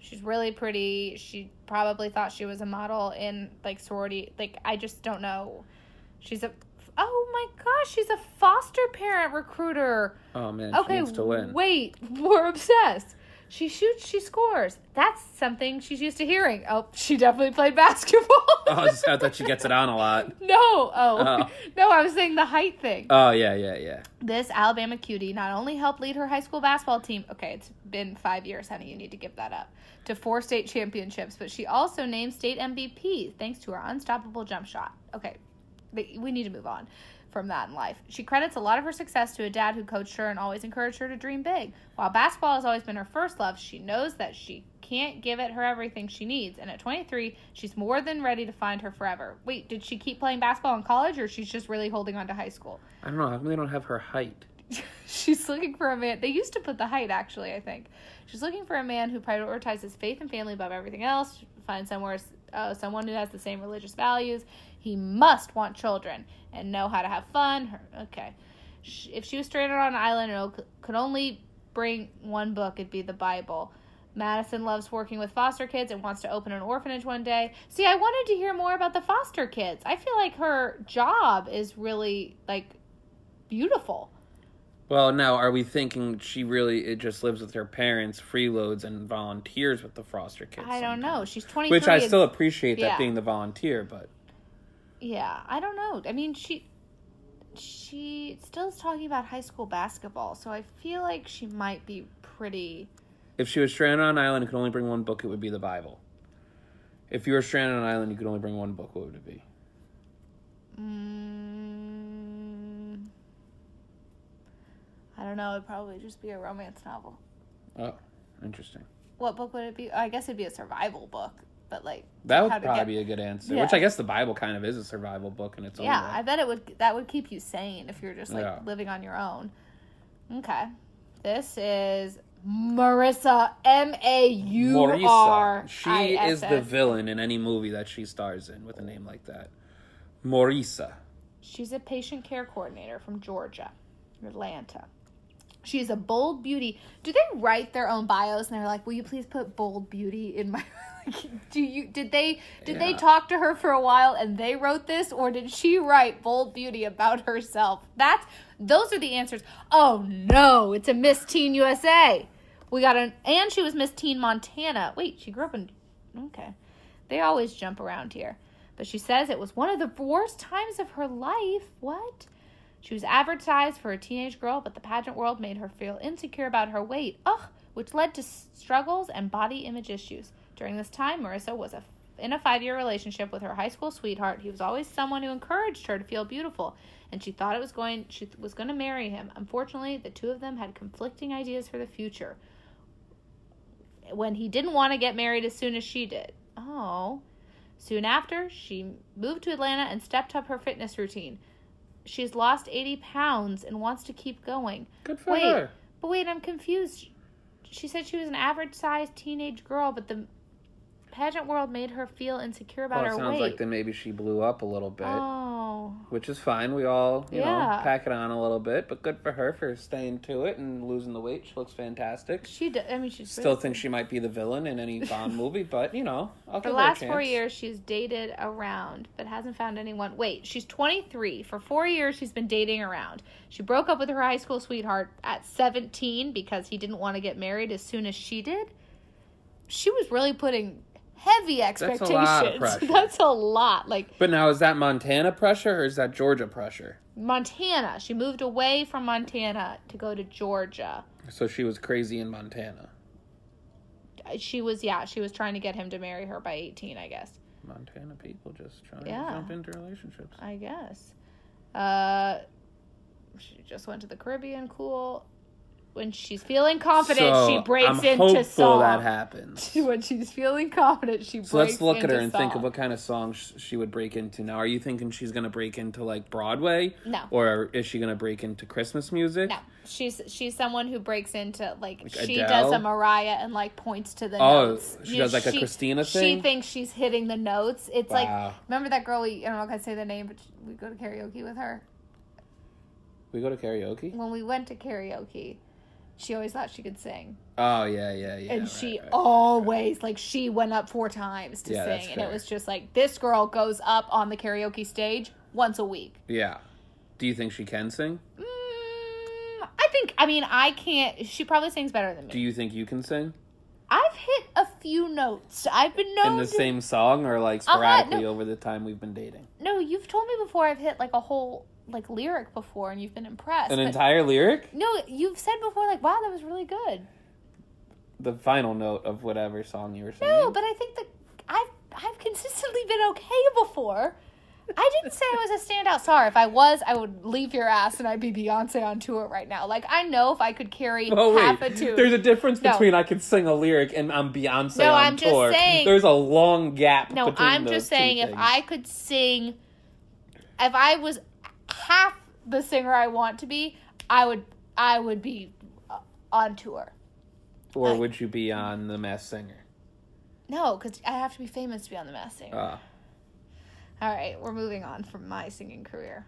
She's really pretty. She probably thought she was a model in, like, sorority. Like, I just don't know. Oh my gosh, she's a foster parent recruiter. Oh man, she needs to win. Wait, we're obsessed. She shoots, she scores. That's something she's used to hearing. Oh, she definitely played basketball. I thought she gets it on a lot. No, no, I was saying the height thing. Oh, yeah. This Alabama cutie not only helped lead her high school basketball team, okay, it's been 5 years, honey, you need to give that up, to 4 state championships, but she also named state MVP thanks to her unstoppable jump shot. Okay, we need to move on from that in life. She credits a lot of her success to a dad who coached her and always encouraged her to dream big. While basketball has always been her first love, she knows that she can't give it her everything she needs, and at 23, she's more than ready to find her forever. Wait, did she keep playing basketball in college, or she's just really holding on to high school? I don't know. How come they don't have her height? She's looking for a man. They used to put the height, actually, I think. She's looking for a man who prioritizes faith and family above everything else. Find someone who has the same religious values. He must want children and know how to have fun. Okay. If she was stranded on an island and could only bring one book, it'd be the Bible. Madison loves working with foster kids and wants to open an orphanage one day. See, I wanted to hear more about the foster kids. I feel like her job is really, like, beautiful. Well, now, are we thinking it just lives with her parents, freeloads, and volunteers with the foster kids? I don't know. She's 23. Which I still appreciate that being the volunteer, but... Yeah, I don't know. I mean, she still is talking about high school basketball, so I feel like she might be pretty... If she was stranded on an island and could only bring one book, it would be the Bible. If you were stranded on an island, you could only bring one book, what would it be? I don't know. It'd probably just be a romance novel. Oh, interesting. What book would it be? I guess it'd be a survival book, but like that would probably be a good answer. Yeah. Which I guess the Bible kind of is a survival book in its own way. Yeah, I bet that would keep you sane if you're just living on your own. Okay, this is Marissa, Maurissa. She is the villain in any movie that she stars in with a name like that. Maurissa. She's a patient care coordinator from Georgia, Atlanta. She's a bold beauty. Do they write their own bios and they're like, will you please put bold beauty in my... Did they talk to her for a while and they wrote this, or did she write bold beauty about herself? Those are the answers. Oh no, it's a Miss Teen USA. And she was Miss Teen Montana. Wait, she grew up in... Okay. They always jump around here. But she says it was one of the worst times of her life. What? She was advertised for a teenage girl, but the pageant world made her feel insecure about her weight. Which led to struggles and body image issues. During this time, Marissa was in a 5-year relationship with her high school sweetheart. He was always someone who encouraged her to feel beautiful, and she thought she was going to marry him. Unfortunately, the two of them had conflicting ideas for the future, when he didn't want to get married as soon as she did. Oh. Soon after, she moved to Atlanta and stepped up her fitness routine. She's lost 80 pounds and wants to keep going. Good for her. But wait, I'm confused. She said she was an average-sized teenage girl, but the pageant world made her feel insecure about her weight. It sounds like then maybe she blew up a little bit. Oh. Which is fine. We all, you know, pack it on a little bit. But good for her for staying to it and losing the weight. She looks fantastic. She does. I mean, she's still think she might be the villain in any Bond movie, but, you know, I'll give her a chance. For the last 4 years, she's dated around, but hasn't found anyone. Wait, she's 23. For 4 years, she's been dating around. She broke up with her high school sweetheart at 17 because he didn't want to get married as soon as she did. She was really putting heavy expectations. That's a lot of pressure. That's a lot. But now, is that Montana pressure or is that Georgia pressure? Montana. She moved away from Montana to go to Georgia. So she was crazy in Montana. She was trying to get him to marry her by 18, I guess. Montana people just trying to jump into relationships. I guess. She just went to the Caribbean. Cool. When she's feeling confident, she breaks into song. That happens. When she's feeling confident, she breaks into song. So let's look at her and think of what kind of song she would break into. Now, are you thinking she's going to break into, like, Broadway? No. Or is she going to break into Christmas music? No. She's someone who breaks into, like she Adele? does a Mariah and, like, points to the notes. She does, like, a Christina thing? She thinks she's hitting the notes. It's like, remember that girl, I don't know if I say the name, but we go to karaoke with her? We go to karaoke? When we went to karaoke. she always thought she could sing. Oh, yeah. And she always, like, she went up 4 times to sing. And it was just like, this girl goes up on the karaoke stage once a week. Yeah. Do you think she can sing? I can't. She probably sings better than me. Do you think you can sing? I've hit a few notes. I've been known in the same song, or like sporadically over the time we've been dating? No, you've told me before I've hit like a whole like lyric before, and you've been impressed. An entire lyric? No, you've said before like, "Wow, that was really good." The final note of whatever song you were singing. No, but I think that I've consistently been okay before. I didn't say I was a standout star. If I was, I would leave your ass and I'd be Beyonce on tour right now. Like, I know if I could carry half a tune. There's a difference between I could sing a lyric and I'm Beyonce on I'm tour. Just saying. There's a long gap between those two I'm just saying if I could sing, if I was half the singer I want to be, I would be on tour. Or would you be on The Masked Singer? No, because I have to be famous to be on The Masked Singer. All right, we're moving on from my singing career.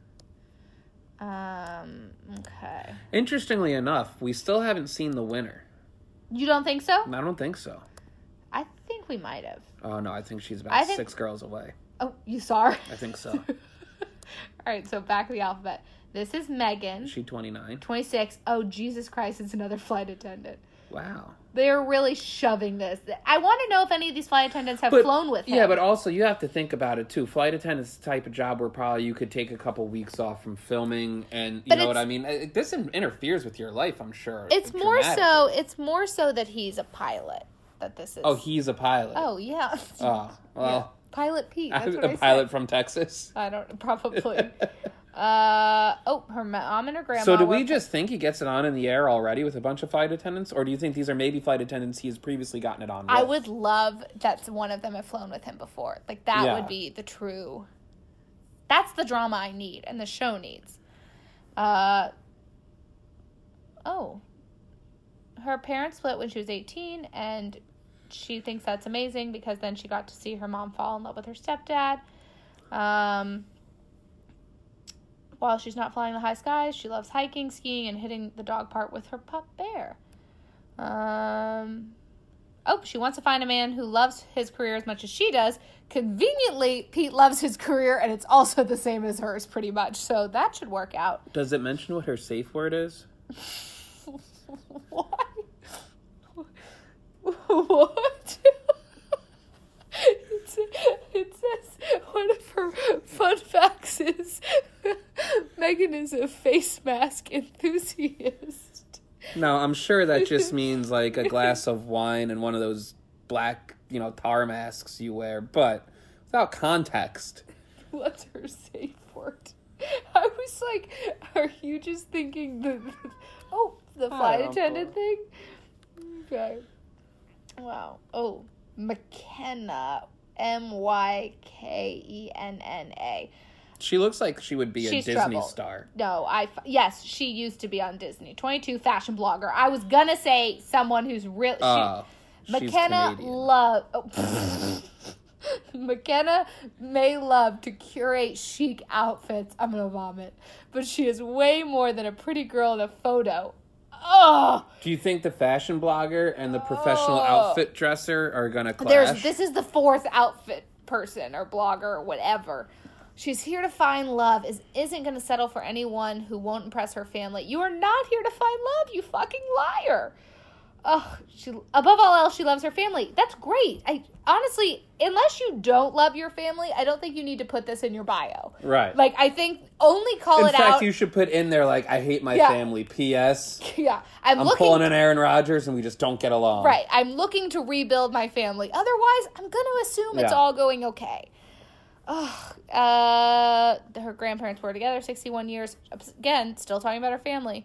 Okay. Interestingly enough, we still haven't seen the winner. You don't think so? I don't think so. I think we might have. Oh, no, I think she's about 6 girls away. Oh, you saw her? I think so. All right, so back to the alphabet. This is Megan. Is she 29? 26. Oh, Jesus Christ, it's another flight attendant. Wow. They're really shoving this. I want to know if any of these flight attendants have flown with him. Yeah, but also you have to think about it, too. Flight attendant's the type of job where probably you could take a couple weeks off from filming, and you know what I mean? This interferes with your life, I'm sure. It's more so that he's a pilot, that this is. Oh, he's a pilot. Oh, yeah. Oh, well. Yeah. Pilot Pete, that's what I said. A pilot from Texas? I don't, probably. Her mom and her grandma. So do we just think he gets it on in the air already with a bunch of flight attendants? Or do you think these are maybe flight attendants he has previously gotten it on with? I would love that one of them have flown with him before. Like, that would be the true... That's the drama I need and the show needs. Her parents split when she was 18, and she thinks that's amazing because then she got to see her mom fall in love with her stepdad. While she's not flying the high skies, she loves hiking, skiing, and hitting the dog park with her pup bear. She wants to find a man who loves his career as much as she does. Conveniently, Pete loves his career, and it's also the same as hers, pretty much. So that should work out. Does it mention what her safe word is? What? What? It says one of her fun facts is Megan is a face mask enthusiast. No, I'm sure that just means like a glass of wine and one of those black, tar masks you wear, but without context. What's her safe word? I was like, are you just thinking the flight attendant thing? Okay. Wow. Oh, McKenna. Mykenna. She looks like she would be a Disney star. No, yes, she used to be on Disney. 22, fashion blogger. I was gonna say someone who's real. McKenna McKenna may love to curate chic outfits. I'm gonna vomit, but she is way more than a pretty girl in a photo. Oh! Do you think the fashion blogger and the professional outfit dresser are gonna clash? This is the 4th outfit person or blogger or whatever. She's here to find love, isn't gonna settle for anyone who won't impress her family. You are not here to find love, you fucking liar. Above all else, she loves her family. That's great. Honestly, unless you don't love your family, I don't think you need to put this in your bio. Right. Like, I think only call it out. In fact, you should put in there, like, I hate my family. P.S. Yeah. I'm pulling an Aaron Rodgers and we just don't get along. Right. I'm looking to rebuild my family. Otherwise, I'm going to assume it's all going okay. Her grandparents were together 61 years. Again, still talking about her family.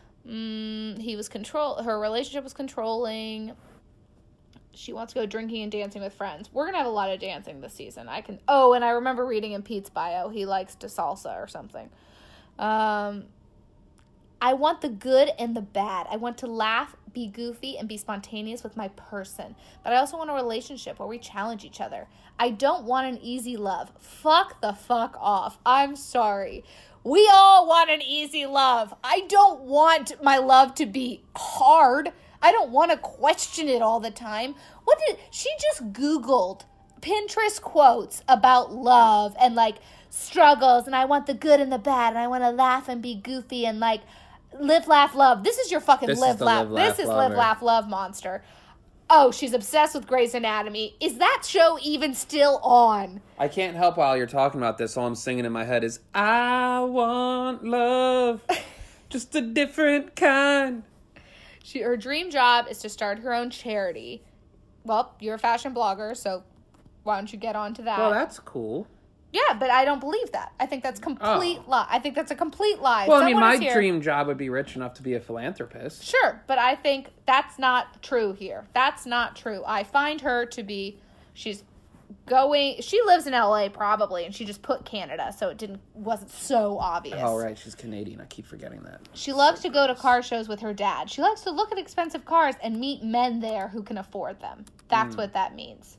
Her relationship was controlling. She wants to go drinking and dancing with friends. We're gonna have a lot of dancing this season. And I remember reading in Pete's bio, he likes to salsa or something. I want the good and the bad. I want to laugh, be goofy, and be spontaneous with my person. But I also want a relationship where we challenge each other. I don't want an easy love. Fuck the fuck off. I'm sorry. We all want an easy love. I don't want my love to be hard. I don't want to question it all the time. She just Googled Pinterest quotes about love and like struggles, and I want the good and the bad, and I want to laugh and be goofy and like live, laugh, love. This is your fucking live, laugh. This is live, laugh, love monster. Oh, she's obsessed with Grey's Anatomy. Is that show even still on? I can't help while you're talking about this. All I'm singing in my head is, I want love, just a different kind. Her dream job is to start her own charity. Well, you're a fashion blogger, so why don't you get on to that? Well, that's cool. Yeah, but I don't believe that. I think that's complete lie. I think that's a complete lie. Well, I mean, my dream job would be rich enough to be a philanthropist. Sure, but I think that's not true here. That's not true. I find her to be, she lives in LA probably, and she just put Canada, so wasn't so obvious. Oh, right, she's Canadian. I keep forgetting that. She loves to go to car shows with her dad. She likes to look at expensive cars and meet men there who can afford them. That's what that means.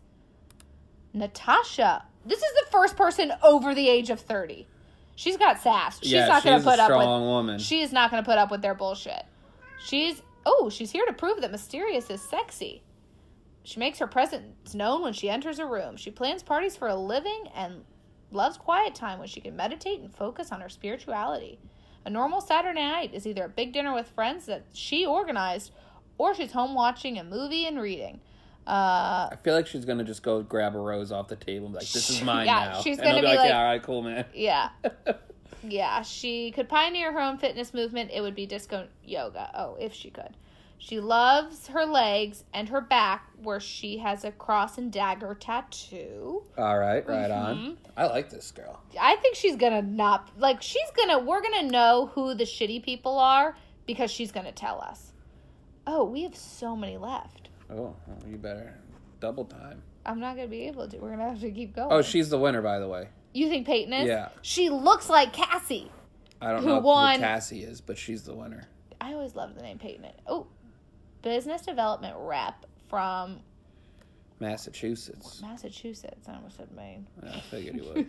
Natasha. This is the first person over the age of 30. She's got sass. She's not going to put up with. Strong woman. She is not going to put up with their bullshit. She's here to prove that Mysterious is sexy. She makes her presence known when she enters a room. She plans parties for a living and loves quiet time when she can meditate and focus on her spirituality. A normal Saturday night is either a big dinner with friends that she organized, or she's home watching a movie and reading. I feel like she's going to just go grab a rose off the table and be like, this is mine now. She's going to be like, yeah, all right, cool, man. Yeah. Yeah, she could pioneer her own fitness movement. It would be disco yoga. Oh, if she could. She loves her legs and her back, where she has a cross and dagger tattoo. All right, right on. I like this girl. I think she's going to we're going to know who the shitty people are because she's going to tell us. Oh, we have so many left. Oh, well, you better double time. I'm not going to be able to. We're going to have to keep going. Oh, she's the winner, by the way. You think Peyton is? Yeah. She looks like Cassie. I don't know who Cassie is, but she's the winner. I always loved the name Peyton. Oh, business development rep from Massachusetts. I almost said Maine. Yeah, I figured you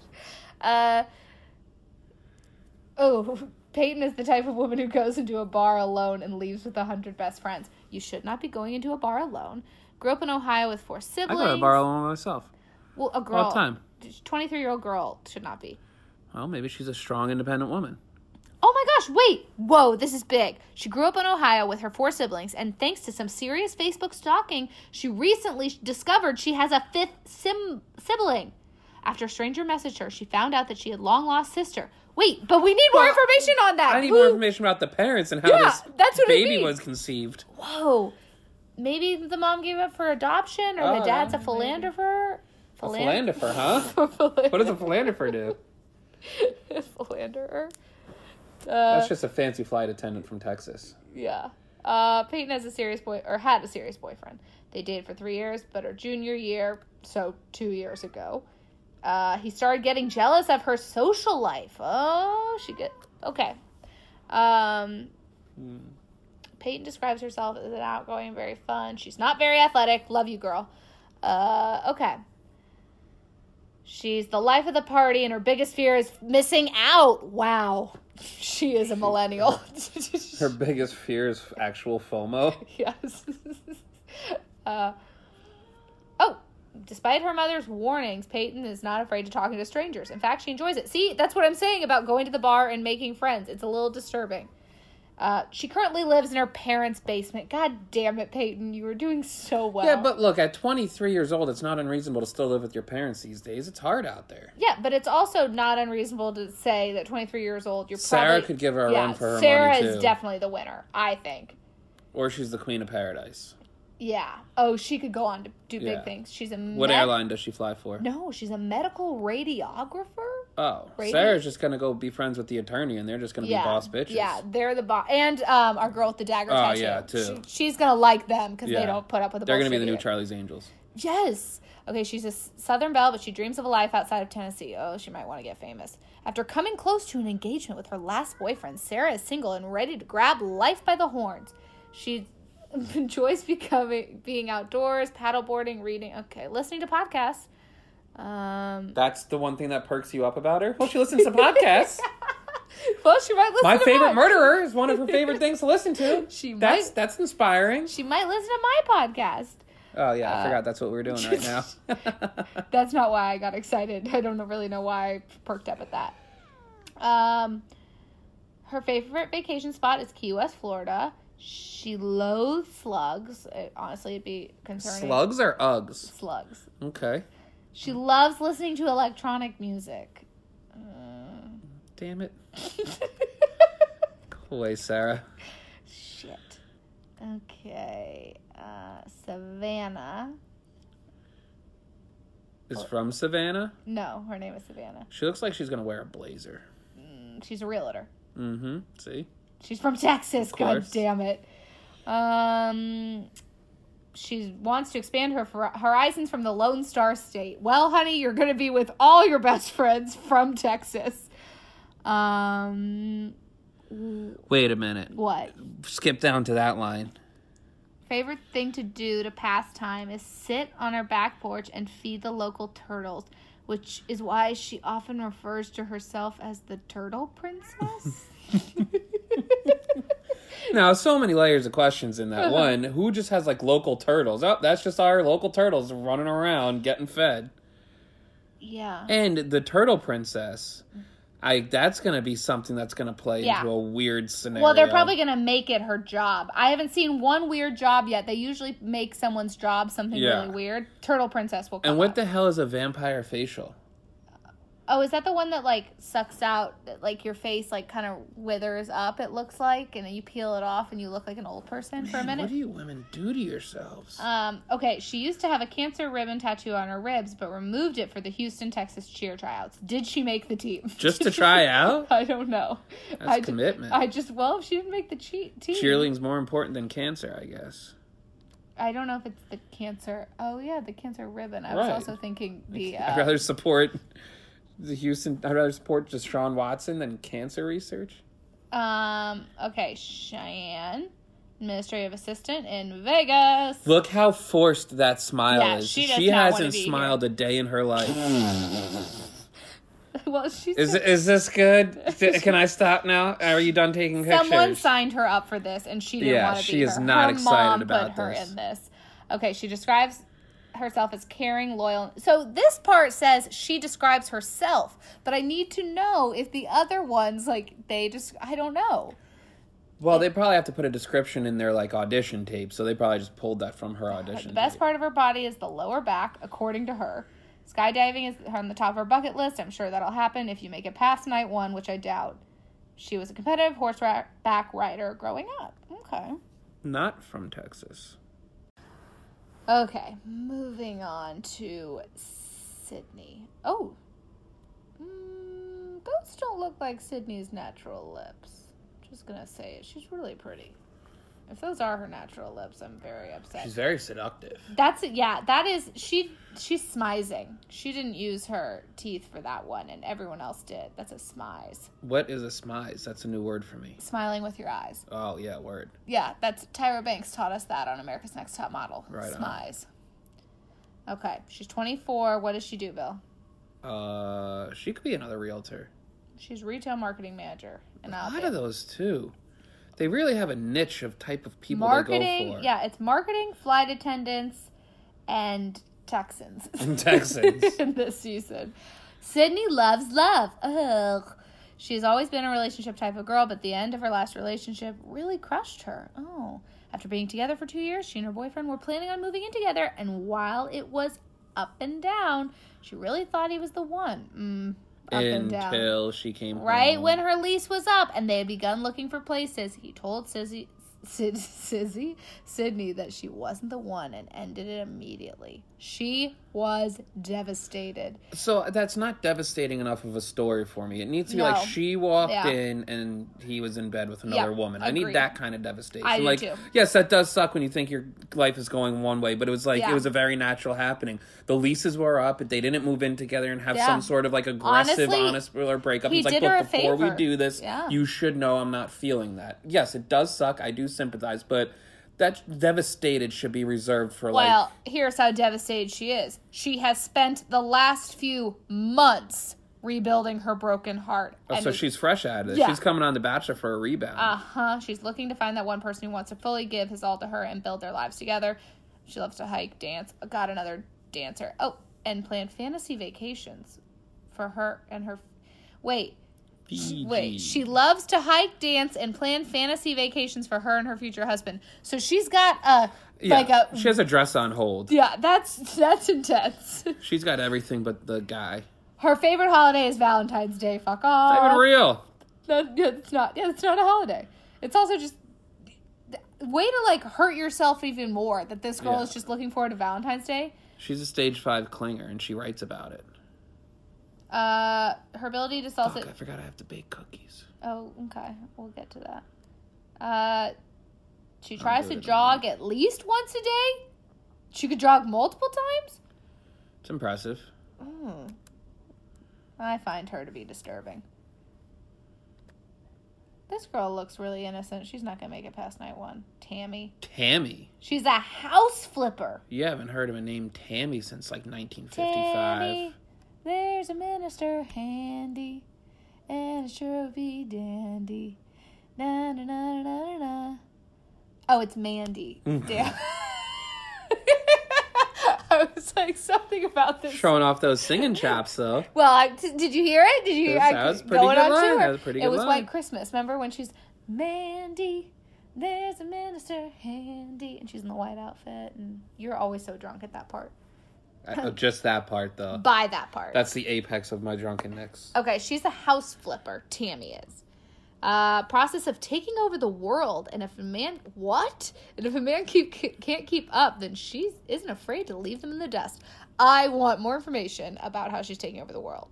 would. Peyton is the type of woman who goes into a bar alone and leaves with 100 best friends. You should not be going into a bar alone. Grew up in Ohio with 4 siblings. I go to a bar alone myself. Well, a girl. All the time. 23-year-old girl should not be. Well, maybe she's a strong, independent woman. Oh my gosh, wait. Whoa, this is big. She grew up in Ohio with her 4 siblings, and thanks to some serious Facebook stalking, she recently discovered she has a 5th sibling. After a stranger messaged her, she found out that she had a long-lost sister. Wait, but we need more information on that. I need more information about the parents and how this baby was conceived. Whoa. Maybe the mom gave up for adoption, or the dad's a philanderer. A philanderer, huh? What does a philanderer do? Philanderer? That's just a fancy flight attendant from Texas. Yeah. Peyton had a serious boyfriend. They dated for 3 years, but her junior year, so 2 years ago, he started getting jealous of her social life. Okay. Peyton describes herself as an outgoing and very fun. She's not very athletic. Love you, girl. Okay. She's the life of the party, and her biggest fear is missing out. Wow. She is a millennial. Her biggest fear is actual FOMO. Yes. Despite her mother's warnings, Peyton is not afraid to talking to strangers. In fact, she enjoys it. See, that's what I'm saying about going to the bar and making friends. It's a little disturbing. She currently lives in her parents' basement. God damn it, Peyton. You were doing so well. Yeah, but look, at 23 years old, it's not unreasonable to still live with your parents these days. It's hard out there. Yeah, but it's also not unreasonable to say that 23 years old, Sarah could give her a run for her Sarah money, too. Sarah is definitely the winner, I think. Or she's the queen of paradise. Yeah. Oh, she could go on to do big things. She's What airline does she fly for? No, she's a medical radiographer. Oh, Sarah's just going to go be friends with the attorney, and they're just going to be boss bitches. Yeah, they're the boss. And our girl with the dagger tattoo. Oh, yeah, too. She's going to like them because they don't put up with the bullshit. They're going to be the new Charlie's Angels. Yes. Okay, she's a Southern belle, but she dreams of a life outside of Tennessee. Oh, she might want to get famous. After coming close to an engagement with her last boyfriend, Sarah is single and ready to grab life by the horns. She enjoys being outdoors, paddleboarding, reading. Okay, listening to podcasts. That's the one thing that perks you up about her? Well, she listens to podcasts. Well, she might listen My to favorite mine. murderer is one of her favorite things to listen to. That's inspiring. She might listen to my podcast. Oh, yeah, I forgot that's what we're doing right now. That's not why I got excited. I don't really know why I perked up at that. Her favorite vacation spot is Key West, Florida. She loathes slugs. Honestly, it'd be concerning. Slugs or Uggs? Slugs. Okay. She loves listening to electronic music. Damn it. Go away, Sarah. Shit. Okay. Savannah. Is from Savannah? No, her name is Savannah. She looks like she's going to wear a blazer. She's a realtor. Mm-hmm. See? She's from Texas. Of course. God damn it. She wants to expand her horizons from the Lone Star State. Well, honey, you're going to be with all your best friends from Texas. Wait a minute. What? Skip down to that line. Favorite thing to do to pass time is sit on her back porch and feed the local turtles, which is why she often refers to herself as the Turtle Princess. Now, so many layers of questions in that. One, who just has like local turtles? Oh, that's just our local turtles running around getting fed. Yeah. And the Turtle Princess, that's going to be something that's going to play into a weird scenario. Well, they're probably going to make it her job. I haven't seen one weird job yet. They usually make someone's job something really weird. Turtle Princess will come And what up. the hell is a vampire facial? Oh, is that the one that, like, sucks out, like, your face, like, kind of withers up, it looks like, and then you peel it off and you look like an old person for a minute? What do you women do to yourselves? Okay, she used to have a cancer ribbon tattoo on her ribs, but removed it for the Houston, Texas cheer tryouts. Did she make the team? Just to try out? I don't know. That's commitment. Well, if she didn't make the team. Cheerleading's more important than cancer, I guess. I don't know if it's the cancer. Oh, yeah, the cancer ribbon. I was also thinking the... I'd rather support... I'd rather support Deshaun Watson than cancer research. Okay, Cheyenne, administrative assistant in Vegas. Look how forced that smile is. She hasn't smiled a day in her life. Well, she's... Is this good? Can I stop now? Are you done taking pictures? Someone signed her up for this, and she didn't want to be she her. is not her excited mom about put her this. in this. Okay, she describes herself as caring, loyal. So this part says she describes herself, but I need to know if the other ones, like, I don't know. Well, they probably have to put a description in their, like, audition tape, so they probably just pulled that from her audition The best tape. part of her body is the lower back, according to her. Skydiving is on the top of her bucket list. I'm sure that'll happen if you make it past night one, which I doubt. She was a competitive horseback rider growing up. Okay. Not from Texas. Okay, moving on to Sydney. Oh. Those don't look like Sydney's natural lips. Just gonna say it. She's really pretty. If those are her natural lips, I'm very upset. She's very seductive. That is, she's smizing. She didn't use her teeth for that one, and everyone else did. That's a smize. What is a smize? That's a new word for me. Smiling with your eyes. Oh, yeah, word. Yeah, that's Tyra Banks taught us that on America's Next Top Model. Right on. Smize. Okay, she's 24. What does she do, Bill? She could be another realtor. She's retail marketing manager. A lot of those, too. They really have a niche of type of people they go for. Yeah, it's marketing, flight attendants, and Texans. Texans. In this season. Sydney loves love. Ugh. She's always been a relationship type of girl, but the end of her last relationship really crushed her. Oh. After being together for 2 years, she and her boyfriend were planning on moving in together, and while it was up and down, she really thought he was the one. Until she came home. Right when her lease was up and they had begun looking for places, he told Sydney that she wasn't the one and ended it immediately. She was devastated. So that's not devastating enough of a story for me. It needs to be like she walked in and he was in bed with another woman. Agreed. I need that kind of devastation. I do like, too. Yes, that does suck when you think your life is going one way, but it was like it was a very natural happening. The leases were up, they didn't move in together and have some sort of like aggressive, honest breakup. He's like, look, before we do this, you should know I'm not feeling that. Yes, it does suck. I do sympathize, but that devastated should be reserved for Well, here's how devastated she is. She has spent the last few months rebuilding her broken heart. Oh, so she's fresh at it. Yeah. She's coming on The Bachelor for a rebound. She's looking to find that one person who wants to fully give his all to her and build their lives together. She loves to hike, dance. Got another dancer. Oh, and plan fantasy vacations for her and her... Wait. She loves to hike, dance, and plan fantasy vacations for her and her future husband. So she's got she has a dress on hold. Yeah, that's intense. She's got everything but the guy. Her favorite holiday is Valentine's Day. Fuck off. It's not even real. It's not. Yeah, it's not a holiday. It's also just way to like hurt yourself even more that this girl is just looking forward to Valentine's Day. She's a stage 5 clinger and she writes about it. Her ability to salsa. Fuck, I forgot I have to bake cookies. Oh, okay. We'll get to that. She tries to jog at least once a day. She could jog multiple times. It's impressive. I find her to be disturbing. This girl looks really innocent. She's not going to make it past night 1. Tammy. She's a house flipper. You haven't heard of a name Tammy since like 1955. Tammy, there's a minister handy, and it sure would be dandy. Na, na, na, na, na, na. Oh, it's Mandy. Damn. I was like, something about this. Showing off those singing chops, though. Well, did you hear it? Did you hear that was pretty good line. That was pretty good It was line. White Christmas. Remember when she's, Mandy, there's a minister handy, and she's in the white outfit, and you're always so drunk at that part. Just that part, though. By that part. That's the apex of my drunkenness. Okay, she's a house flipper. Tammy is. Process of taking over the world, and if a man can't keep up, then she isn't afraid to leave them in the dust. I want more information about how she's taking over the world.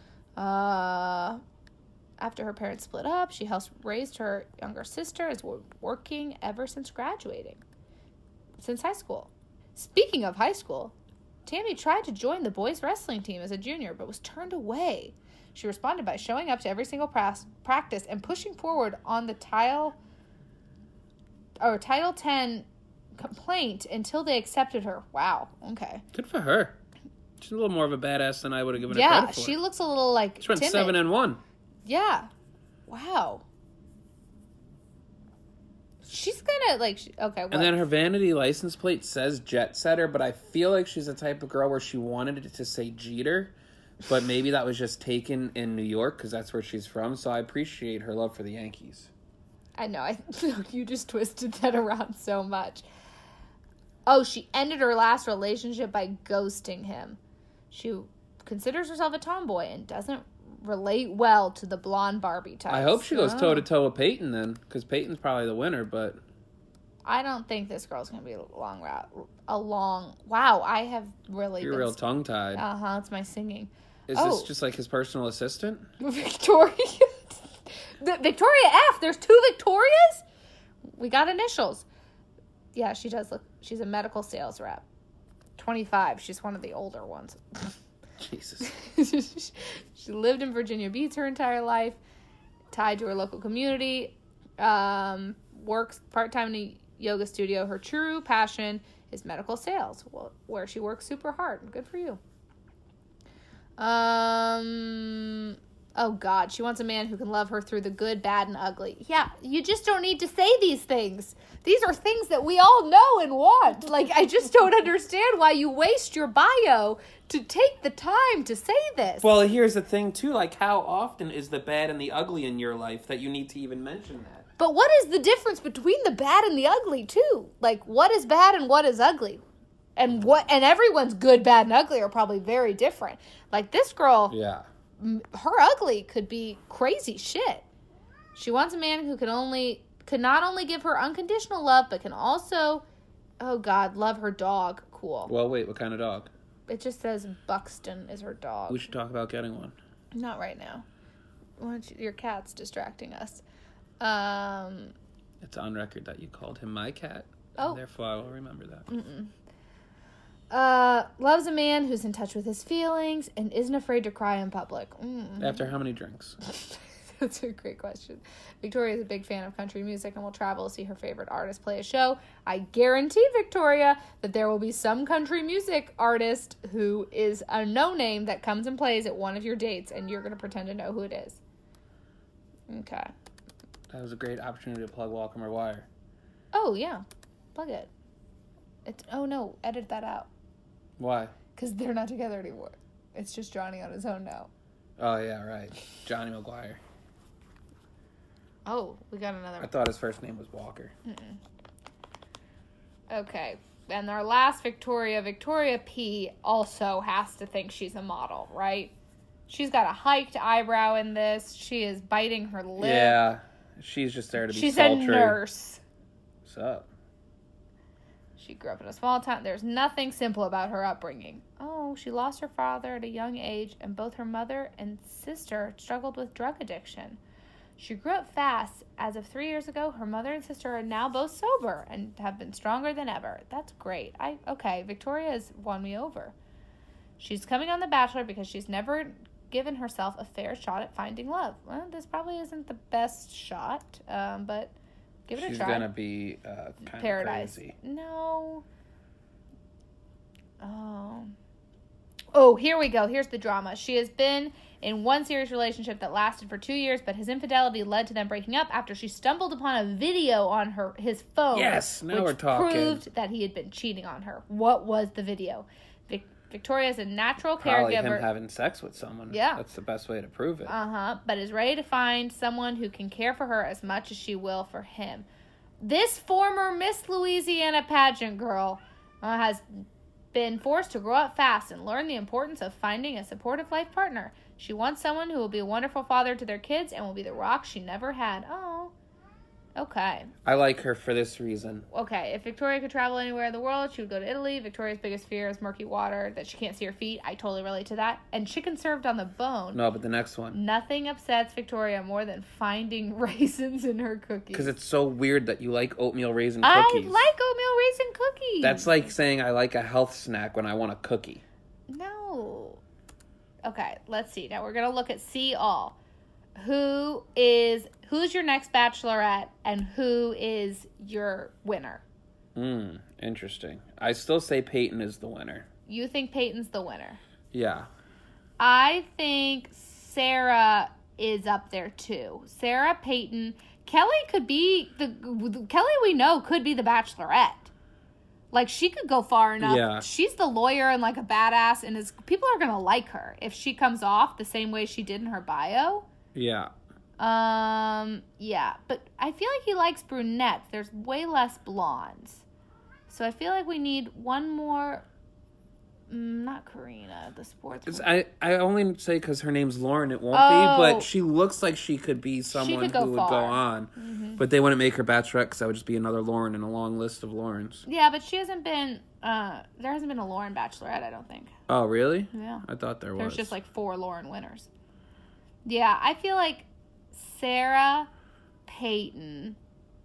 After her parents split up, she helped raise her younger sister, is working ever since graduating, since high school. Speaking of high school, Tammy tried to join the boys wrestling team as a junior, but was turned away. She responded by showing up to every single practice and pushing forward on the Title 10 complaint until they accepted her. Wow. Okay. Good for her. She's a little more of a badass than I would have given her credit for. Yeah, she looks a little like she went timid. 7-1. Yeah. Wow. She's gonna okay. What? And then her vanity license plate says Jet Setter, but I feel like she's the type of girl where she wanted it to say Jeter. But maybe that was just taken in New York because that's where she's from. So I appreciate her love for the Yankees. I know. You just twisted that around so much. Oh, she ended her last relationship by ghosting him. She considers herself a tomboy and doesn't relate well to the blonde Barbie type. I hope she goes toe-to-toe with Peyton then, because Peyton's probably the winner, but... I don't think this girl's going to be a long... Wow, I have really You're real tongue-tied. Uh-huh, it's my singing. Is this just like his personal assistant? Victoria F. There's 2 Victorias? We got initials. Yeah, she does look... She's a medical sales rep. 25. She's one of the older ones. Jesus. She lived in Virginia Beach her entire life. Tied to her local community. Works part-time in a yoga studio. Her true passion is medical sales, where she works super hard. Good for you. Oh God, she wants a man who can love her through the good, bad, and ugly. Yeah, you just don't need to say these things. These are things that we all know and want. Like, I just don't understand why you waste your bio to take the time to say this. Well, here's the thing, too. Like, how often is the bad and the ugly in your life that you need to even mention that? But what is the difference between the bad and the ugly, too? Like, what is bad and what is ugly? And everyone's good, bad, and ugly are probably very different. Like, this girl... Yeah. Her ugly could be crazy shit. She wants a man who could not only give her unconditional love, but can also, oh God, love her dog. Cool. Well, wait, what kind of dog? It just says Buxton is her dog. We should talk about getting one. Not right now. Your cat's distracting us. It's on record that you called him my cat. Oh. And therefore, I will remember that. Loves a man who's in touch with his feelings and isn't afraid to cry in public. After how many drinks? That's a great question. Victoria is a big fan of country music and will travel to see her favorite artist play a show. I guarantee, Victoria, that there will be some country music artist who is a no-name that comes and plays at one of your dates, and you're going to pretend to know who it is. Okay. That was a great opportunity to plug Welcome or Wire. Oh, yeah. Plug it. Oh, no. Edit that out. Why? Because they're not together anymore. It's just Johnny on his own now. Oh, yeah, right. Johnny Maguire. Oh, we got another. I thought his first name was Walker. Okay. And our last Victoria P. also has to think she's a model, right? She's got a hiked eyebrow in this. She is biting her lip. Yeah. She's just there to be She's sultry. a nurse. What's up? She grew up in a small town. There's nothing simple about her upbringing. Oh, she lost her father at a young age, and both her mother and sister struggled with drug addiction. She grew up fast. As of 3 years ago, her mother and sister are now both sober and have been stronger than ever. That's great. Okay, Victoria has won me over. She's coming on The Bachelor because she's never given herself a fair shot at finding love. Well, this probably isn't the best shot, but give it a try. She's gonna be kind Paradise. of crazy. No. Oh, here we go. Here's the drama. She has been in one serious relationship that lasted for 2 years, but his infidelity led to them breaking up after she stumbled upon a video on his phone. Yes, now which we're talking. proved that he had been cheating on her. What was the video? Victoria is a natural Probably caregiver. him having sex with someone. Yeah. That's the best way to prove it. But is ready to find someone who can care for her as much as she will for him. This former Miss Louisiana pageant girl has been forced to grow up fast and learn the importance of finding a supportive life partner. She wants someone who will be a wonderful father to their kids and will be the rock she never had. Oh, okay. I like her for this reason. Okay, if Victoria could travel anywhere in the world, she would go to Italy. Victoria's biggest fear is murky water, that she can't see her feet. I totally relate to that. And chicken served on the bone. No, but the next one. Nothing upsets Victoria more than finding raisins in her cookies. Because it's so weird that you like oatmeal raisin cookies. I like oatmeal raisin cookies. That's like saying I like a health snack when I want a cookie. No. Okay, let's see. Now we're going to look at See All. Who's your next bachelorette and who is your winner? Interesting. I still say Peyton is the winner. You think Peyton's the winner? Yeah. I think Sarah is up there too. Sarah, Peyton, Kelly could be Kelly we know could be the bachelorette. Like, she could go far enough. Yeah. She's the lawyer and like a badass, and people are gonna like her if she comes off the same way she did in her bio. Yeah. Yeah, but I feel like he likes brunettes. There's way less blondes. So I feel like we need one more, not Karina, the sports woman. I only say because her name's Lauren, it won't Oh. be, but she looks like she could be someone could go who would go far. on. Mm-hmm. But they wouldn't make her bachelorette because that would just be another Lauren in a long list of Laurens. Yeah, but she hasn't been, there hasn't been a Lauren Bachelorette, I don't think. Oh, really? Yeah. I thought there was. There's just like 4 Lauren winners. Yeah, I feel like Sarah, Peyton.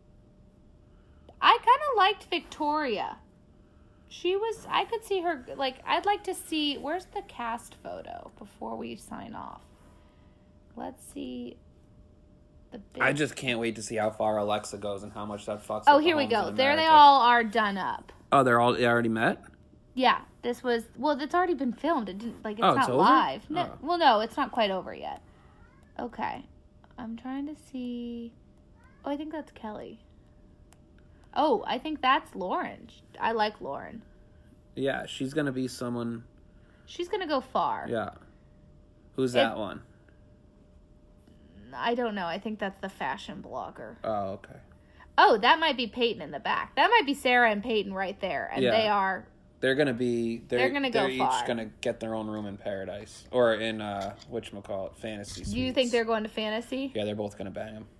I kind of liked Victoria. I could see her, like, I'd like to see, where's the cast photo before we sign off? Let's see the big... I just can't wait to see how far Alexa goes and how much that fucks Oh, with the here we homes go. in There they America. all are done up. Oh, they already met? Yeah, this was, well, it's already been filmed. It didn't, like, it's Oh, it's not over? live. No, Oh. well, no, it's not quite over yet. Okay. I'm trying to see. Oh, I think that's Kelly. Oh, I think that's Lauren. I like Lauren. Yeah, she's going to be someone. She's going to go far. Yeah. Who's that one? I don't know. I think that's the fashion blogger. Oh, okay. Oh, that might be Peyton in the back. That might be Sarah and Peyton right there. And Yeah. they are... They're going to be... They're gonna go each far. going to get their own room in paradise. Or in, whatchamacallit, fantasy suites. Do you think they're going to fantasy? Yeah, they're both going to bang him.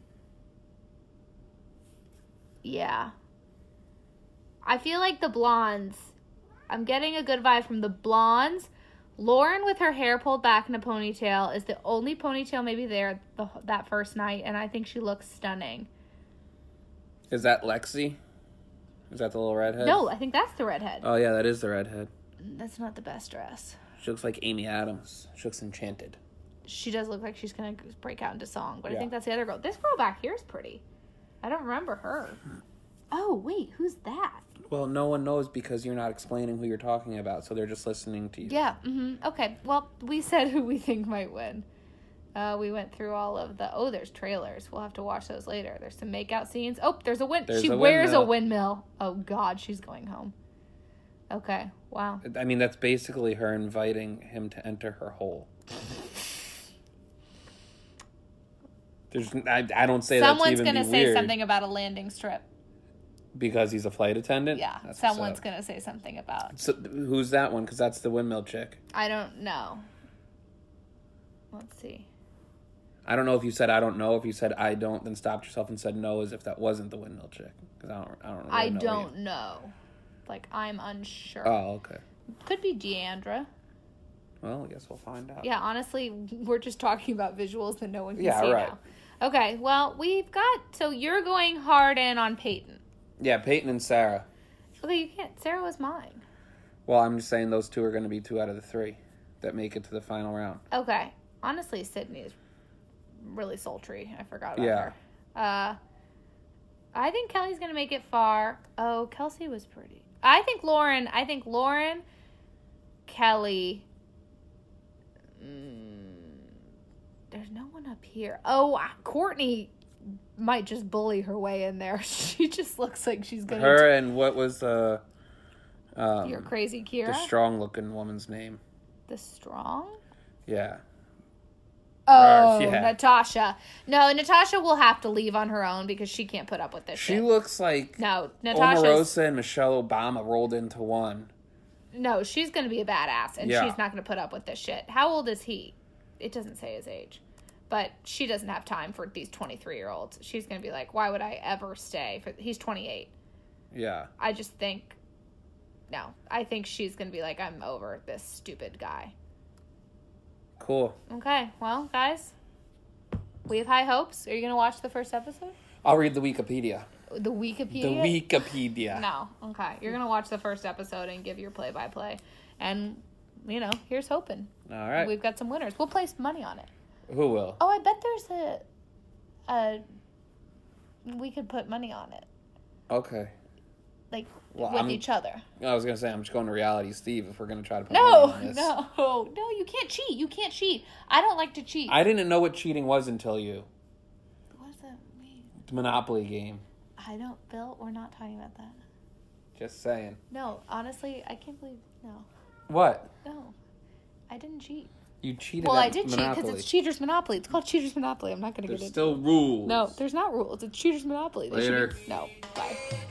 Yeah. I feel like the blondes... I'm getting a good vibe from the blondes. Lauren with her hair pulled back in a ponytail is the only ponytail maybe there that first night, and I think she looks stunning. Is that Lexi? Is that the little redhead? No, I think that's the redhead. Oh, yeah, that is the redhead. That's not the best dress. She looks like Amy Adams. She looks enchanted. She does look like she's going to break out into song, but I Yeah. think that's the other girl. This girl back here is pretty. I don't remember her. Oh, wait, who's that? Well, no one knows because you're not explaining who you're talking about, so they're just listening to you. Yeah, okay. Well, we said who we think might win. We went through all of there's trailers. We'll have to watch those later. There's some makeout scenes. Oh, there's a There's she a wears a windmill. windmill. Oh, God, she's going home. Okay, wow. I mean, that's basically her inviting him to enter her hole. I don't say Someone's that's even going to weird say something about a landing strip. because he's a flight attendant. Yeah, That's what's someone's up. going to say something about. So, who's that one? Because that's the windmill chick. I don't know. Let's see. I don't know if you said I don't know. If you said I don't, then stopped yourself and said no, as if that wasn't the windmill chick. Because I don't. Really I know don't know. Like, I'm unsure. Oh, okay. Could be Deandra. Well, I guess we'll find out. Yeah, honestly, we're just talking about visuals that no one can Yeah, see right. now. Okay, well, we've got... So you're going hard in on Peyton. Yeah, Peyton and Sarah. Okay, you can't... Sarah was mine. Well, I'm just saying those two are going to be 2 out of the 3 that make it to the final round. Okay. Honestly, Sydney is really sultry. I forgot about Yeah. her. I think Kelly's going to make it far. Oh, Kelsey was pretty. I think Lauren, Kelly... there's no one up here. Oh, Courtney might just bully her way in there. She just looks like she's going Her and what was You're crazy, Kira. the strong-looking woman's name? The strong? Yeah. Oh, yeah. Natasha. No, Natasha will have to leave on her own because she can't put up with this She shit. looks like No, Natasha's... Omarosa and Michelle Obama rolled into one. No, she's going to be a badass, and Yeah. she's not going to put up with this shit. How old is he? It doesn't say his age. But she doesn't have time for these 23-year-olds. She's going to be like, why would I ever stay? He's 28. Yeah. I just think... No, I think she's going to be like, I'm over this stupid guy. Cool. Okay, well, guys, we have high hopes. Are you going to watch the first episode? I'll read the Wikipedia. The Wikipedia? The Wikipedia. No, okay. You're going to watch the first episode and give your play-by-play. And, here's hoping. All right. We've got some winners. We'll place money on it. Who will? Oh, I bet there's we could put money on it. Okay. Like, Well, each other. I was going to say, I'm just going to Reality Steve if we're going to try to put No, money on this. no, you can't cheat. You can't cheat. I don't like to cheat. I didn't know what cheating was until you. What does that mean? The Monopoly game. I don't, Bill, we're not talking about that. Just saying. No, honestly, I can't believe, no. What? No, I didn't cheat. You cheated Well, at I did cheat Monopoly. because it's Cheater's Monopoly. It's called Cheater's Monopoly. I'm not going to get There's into still rules. No, there's not rules. It's Cheater's Monopoly. They Later. No, bye.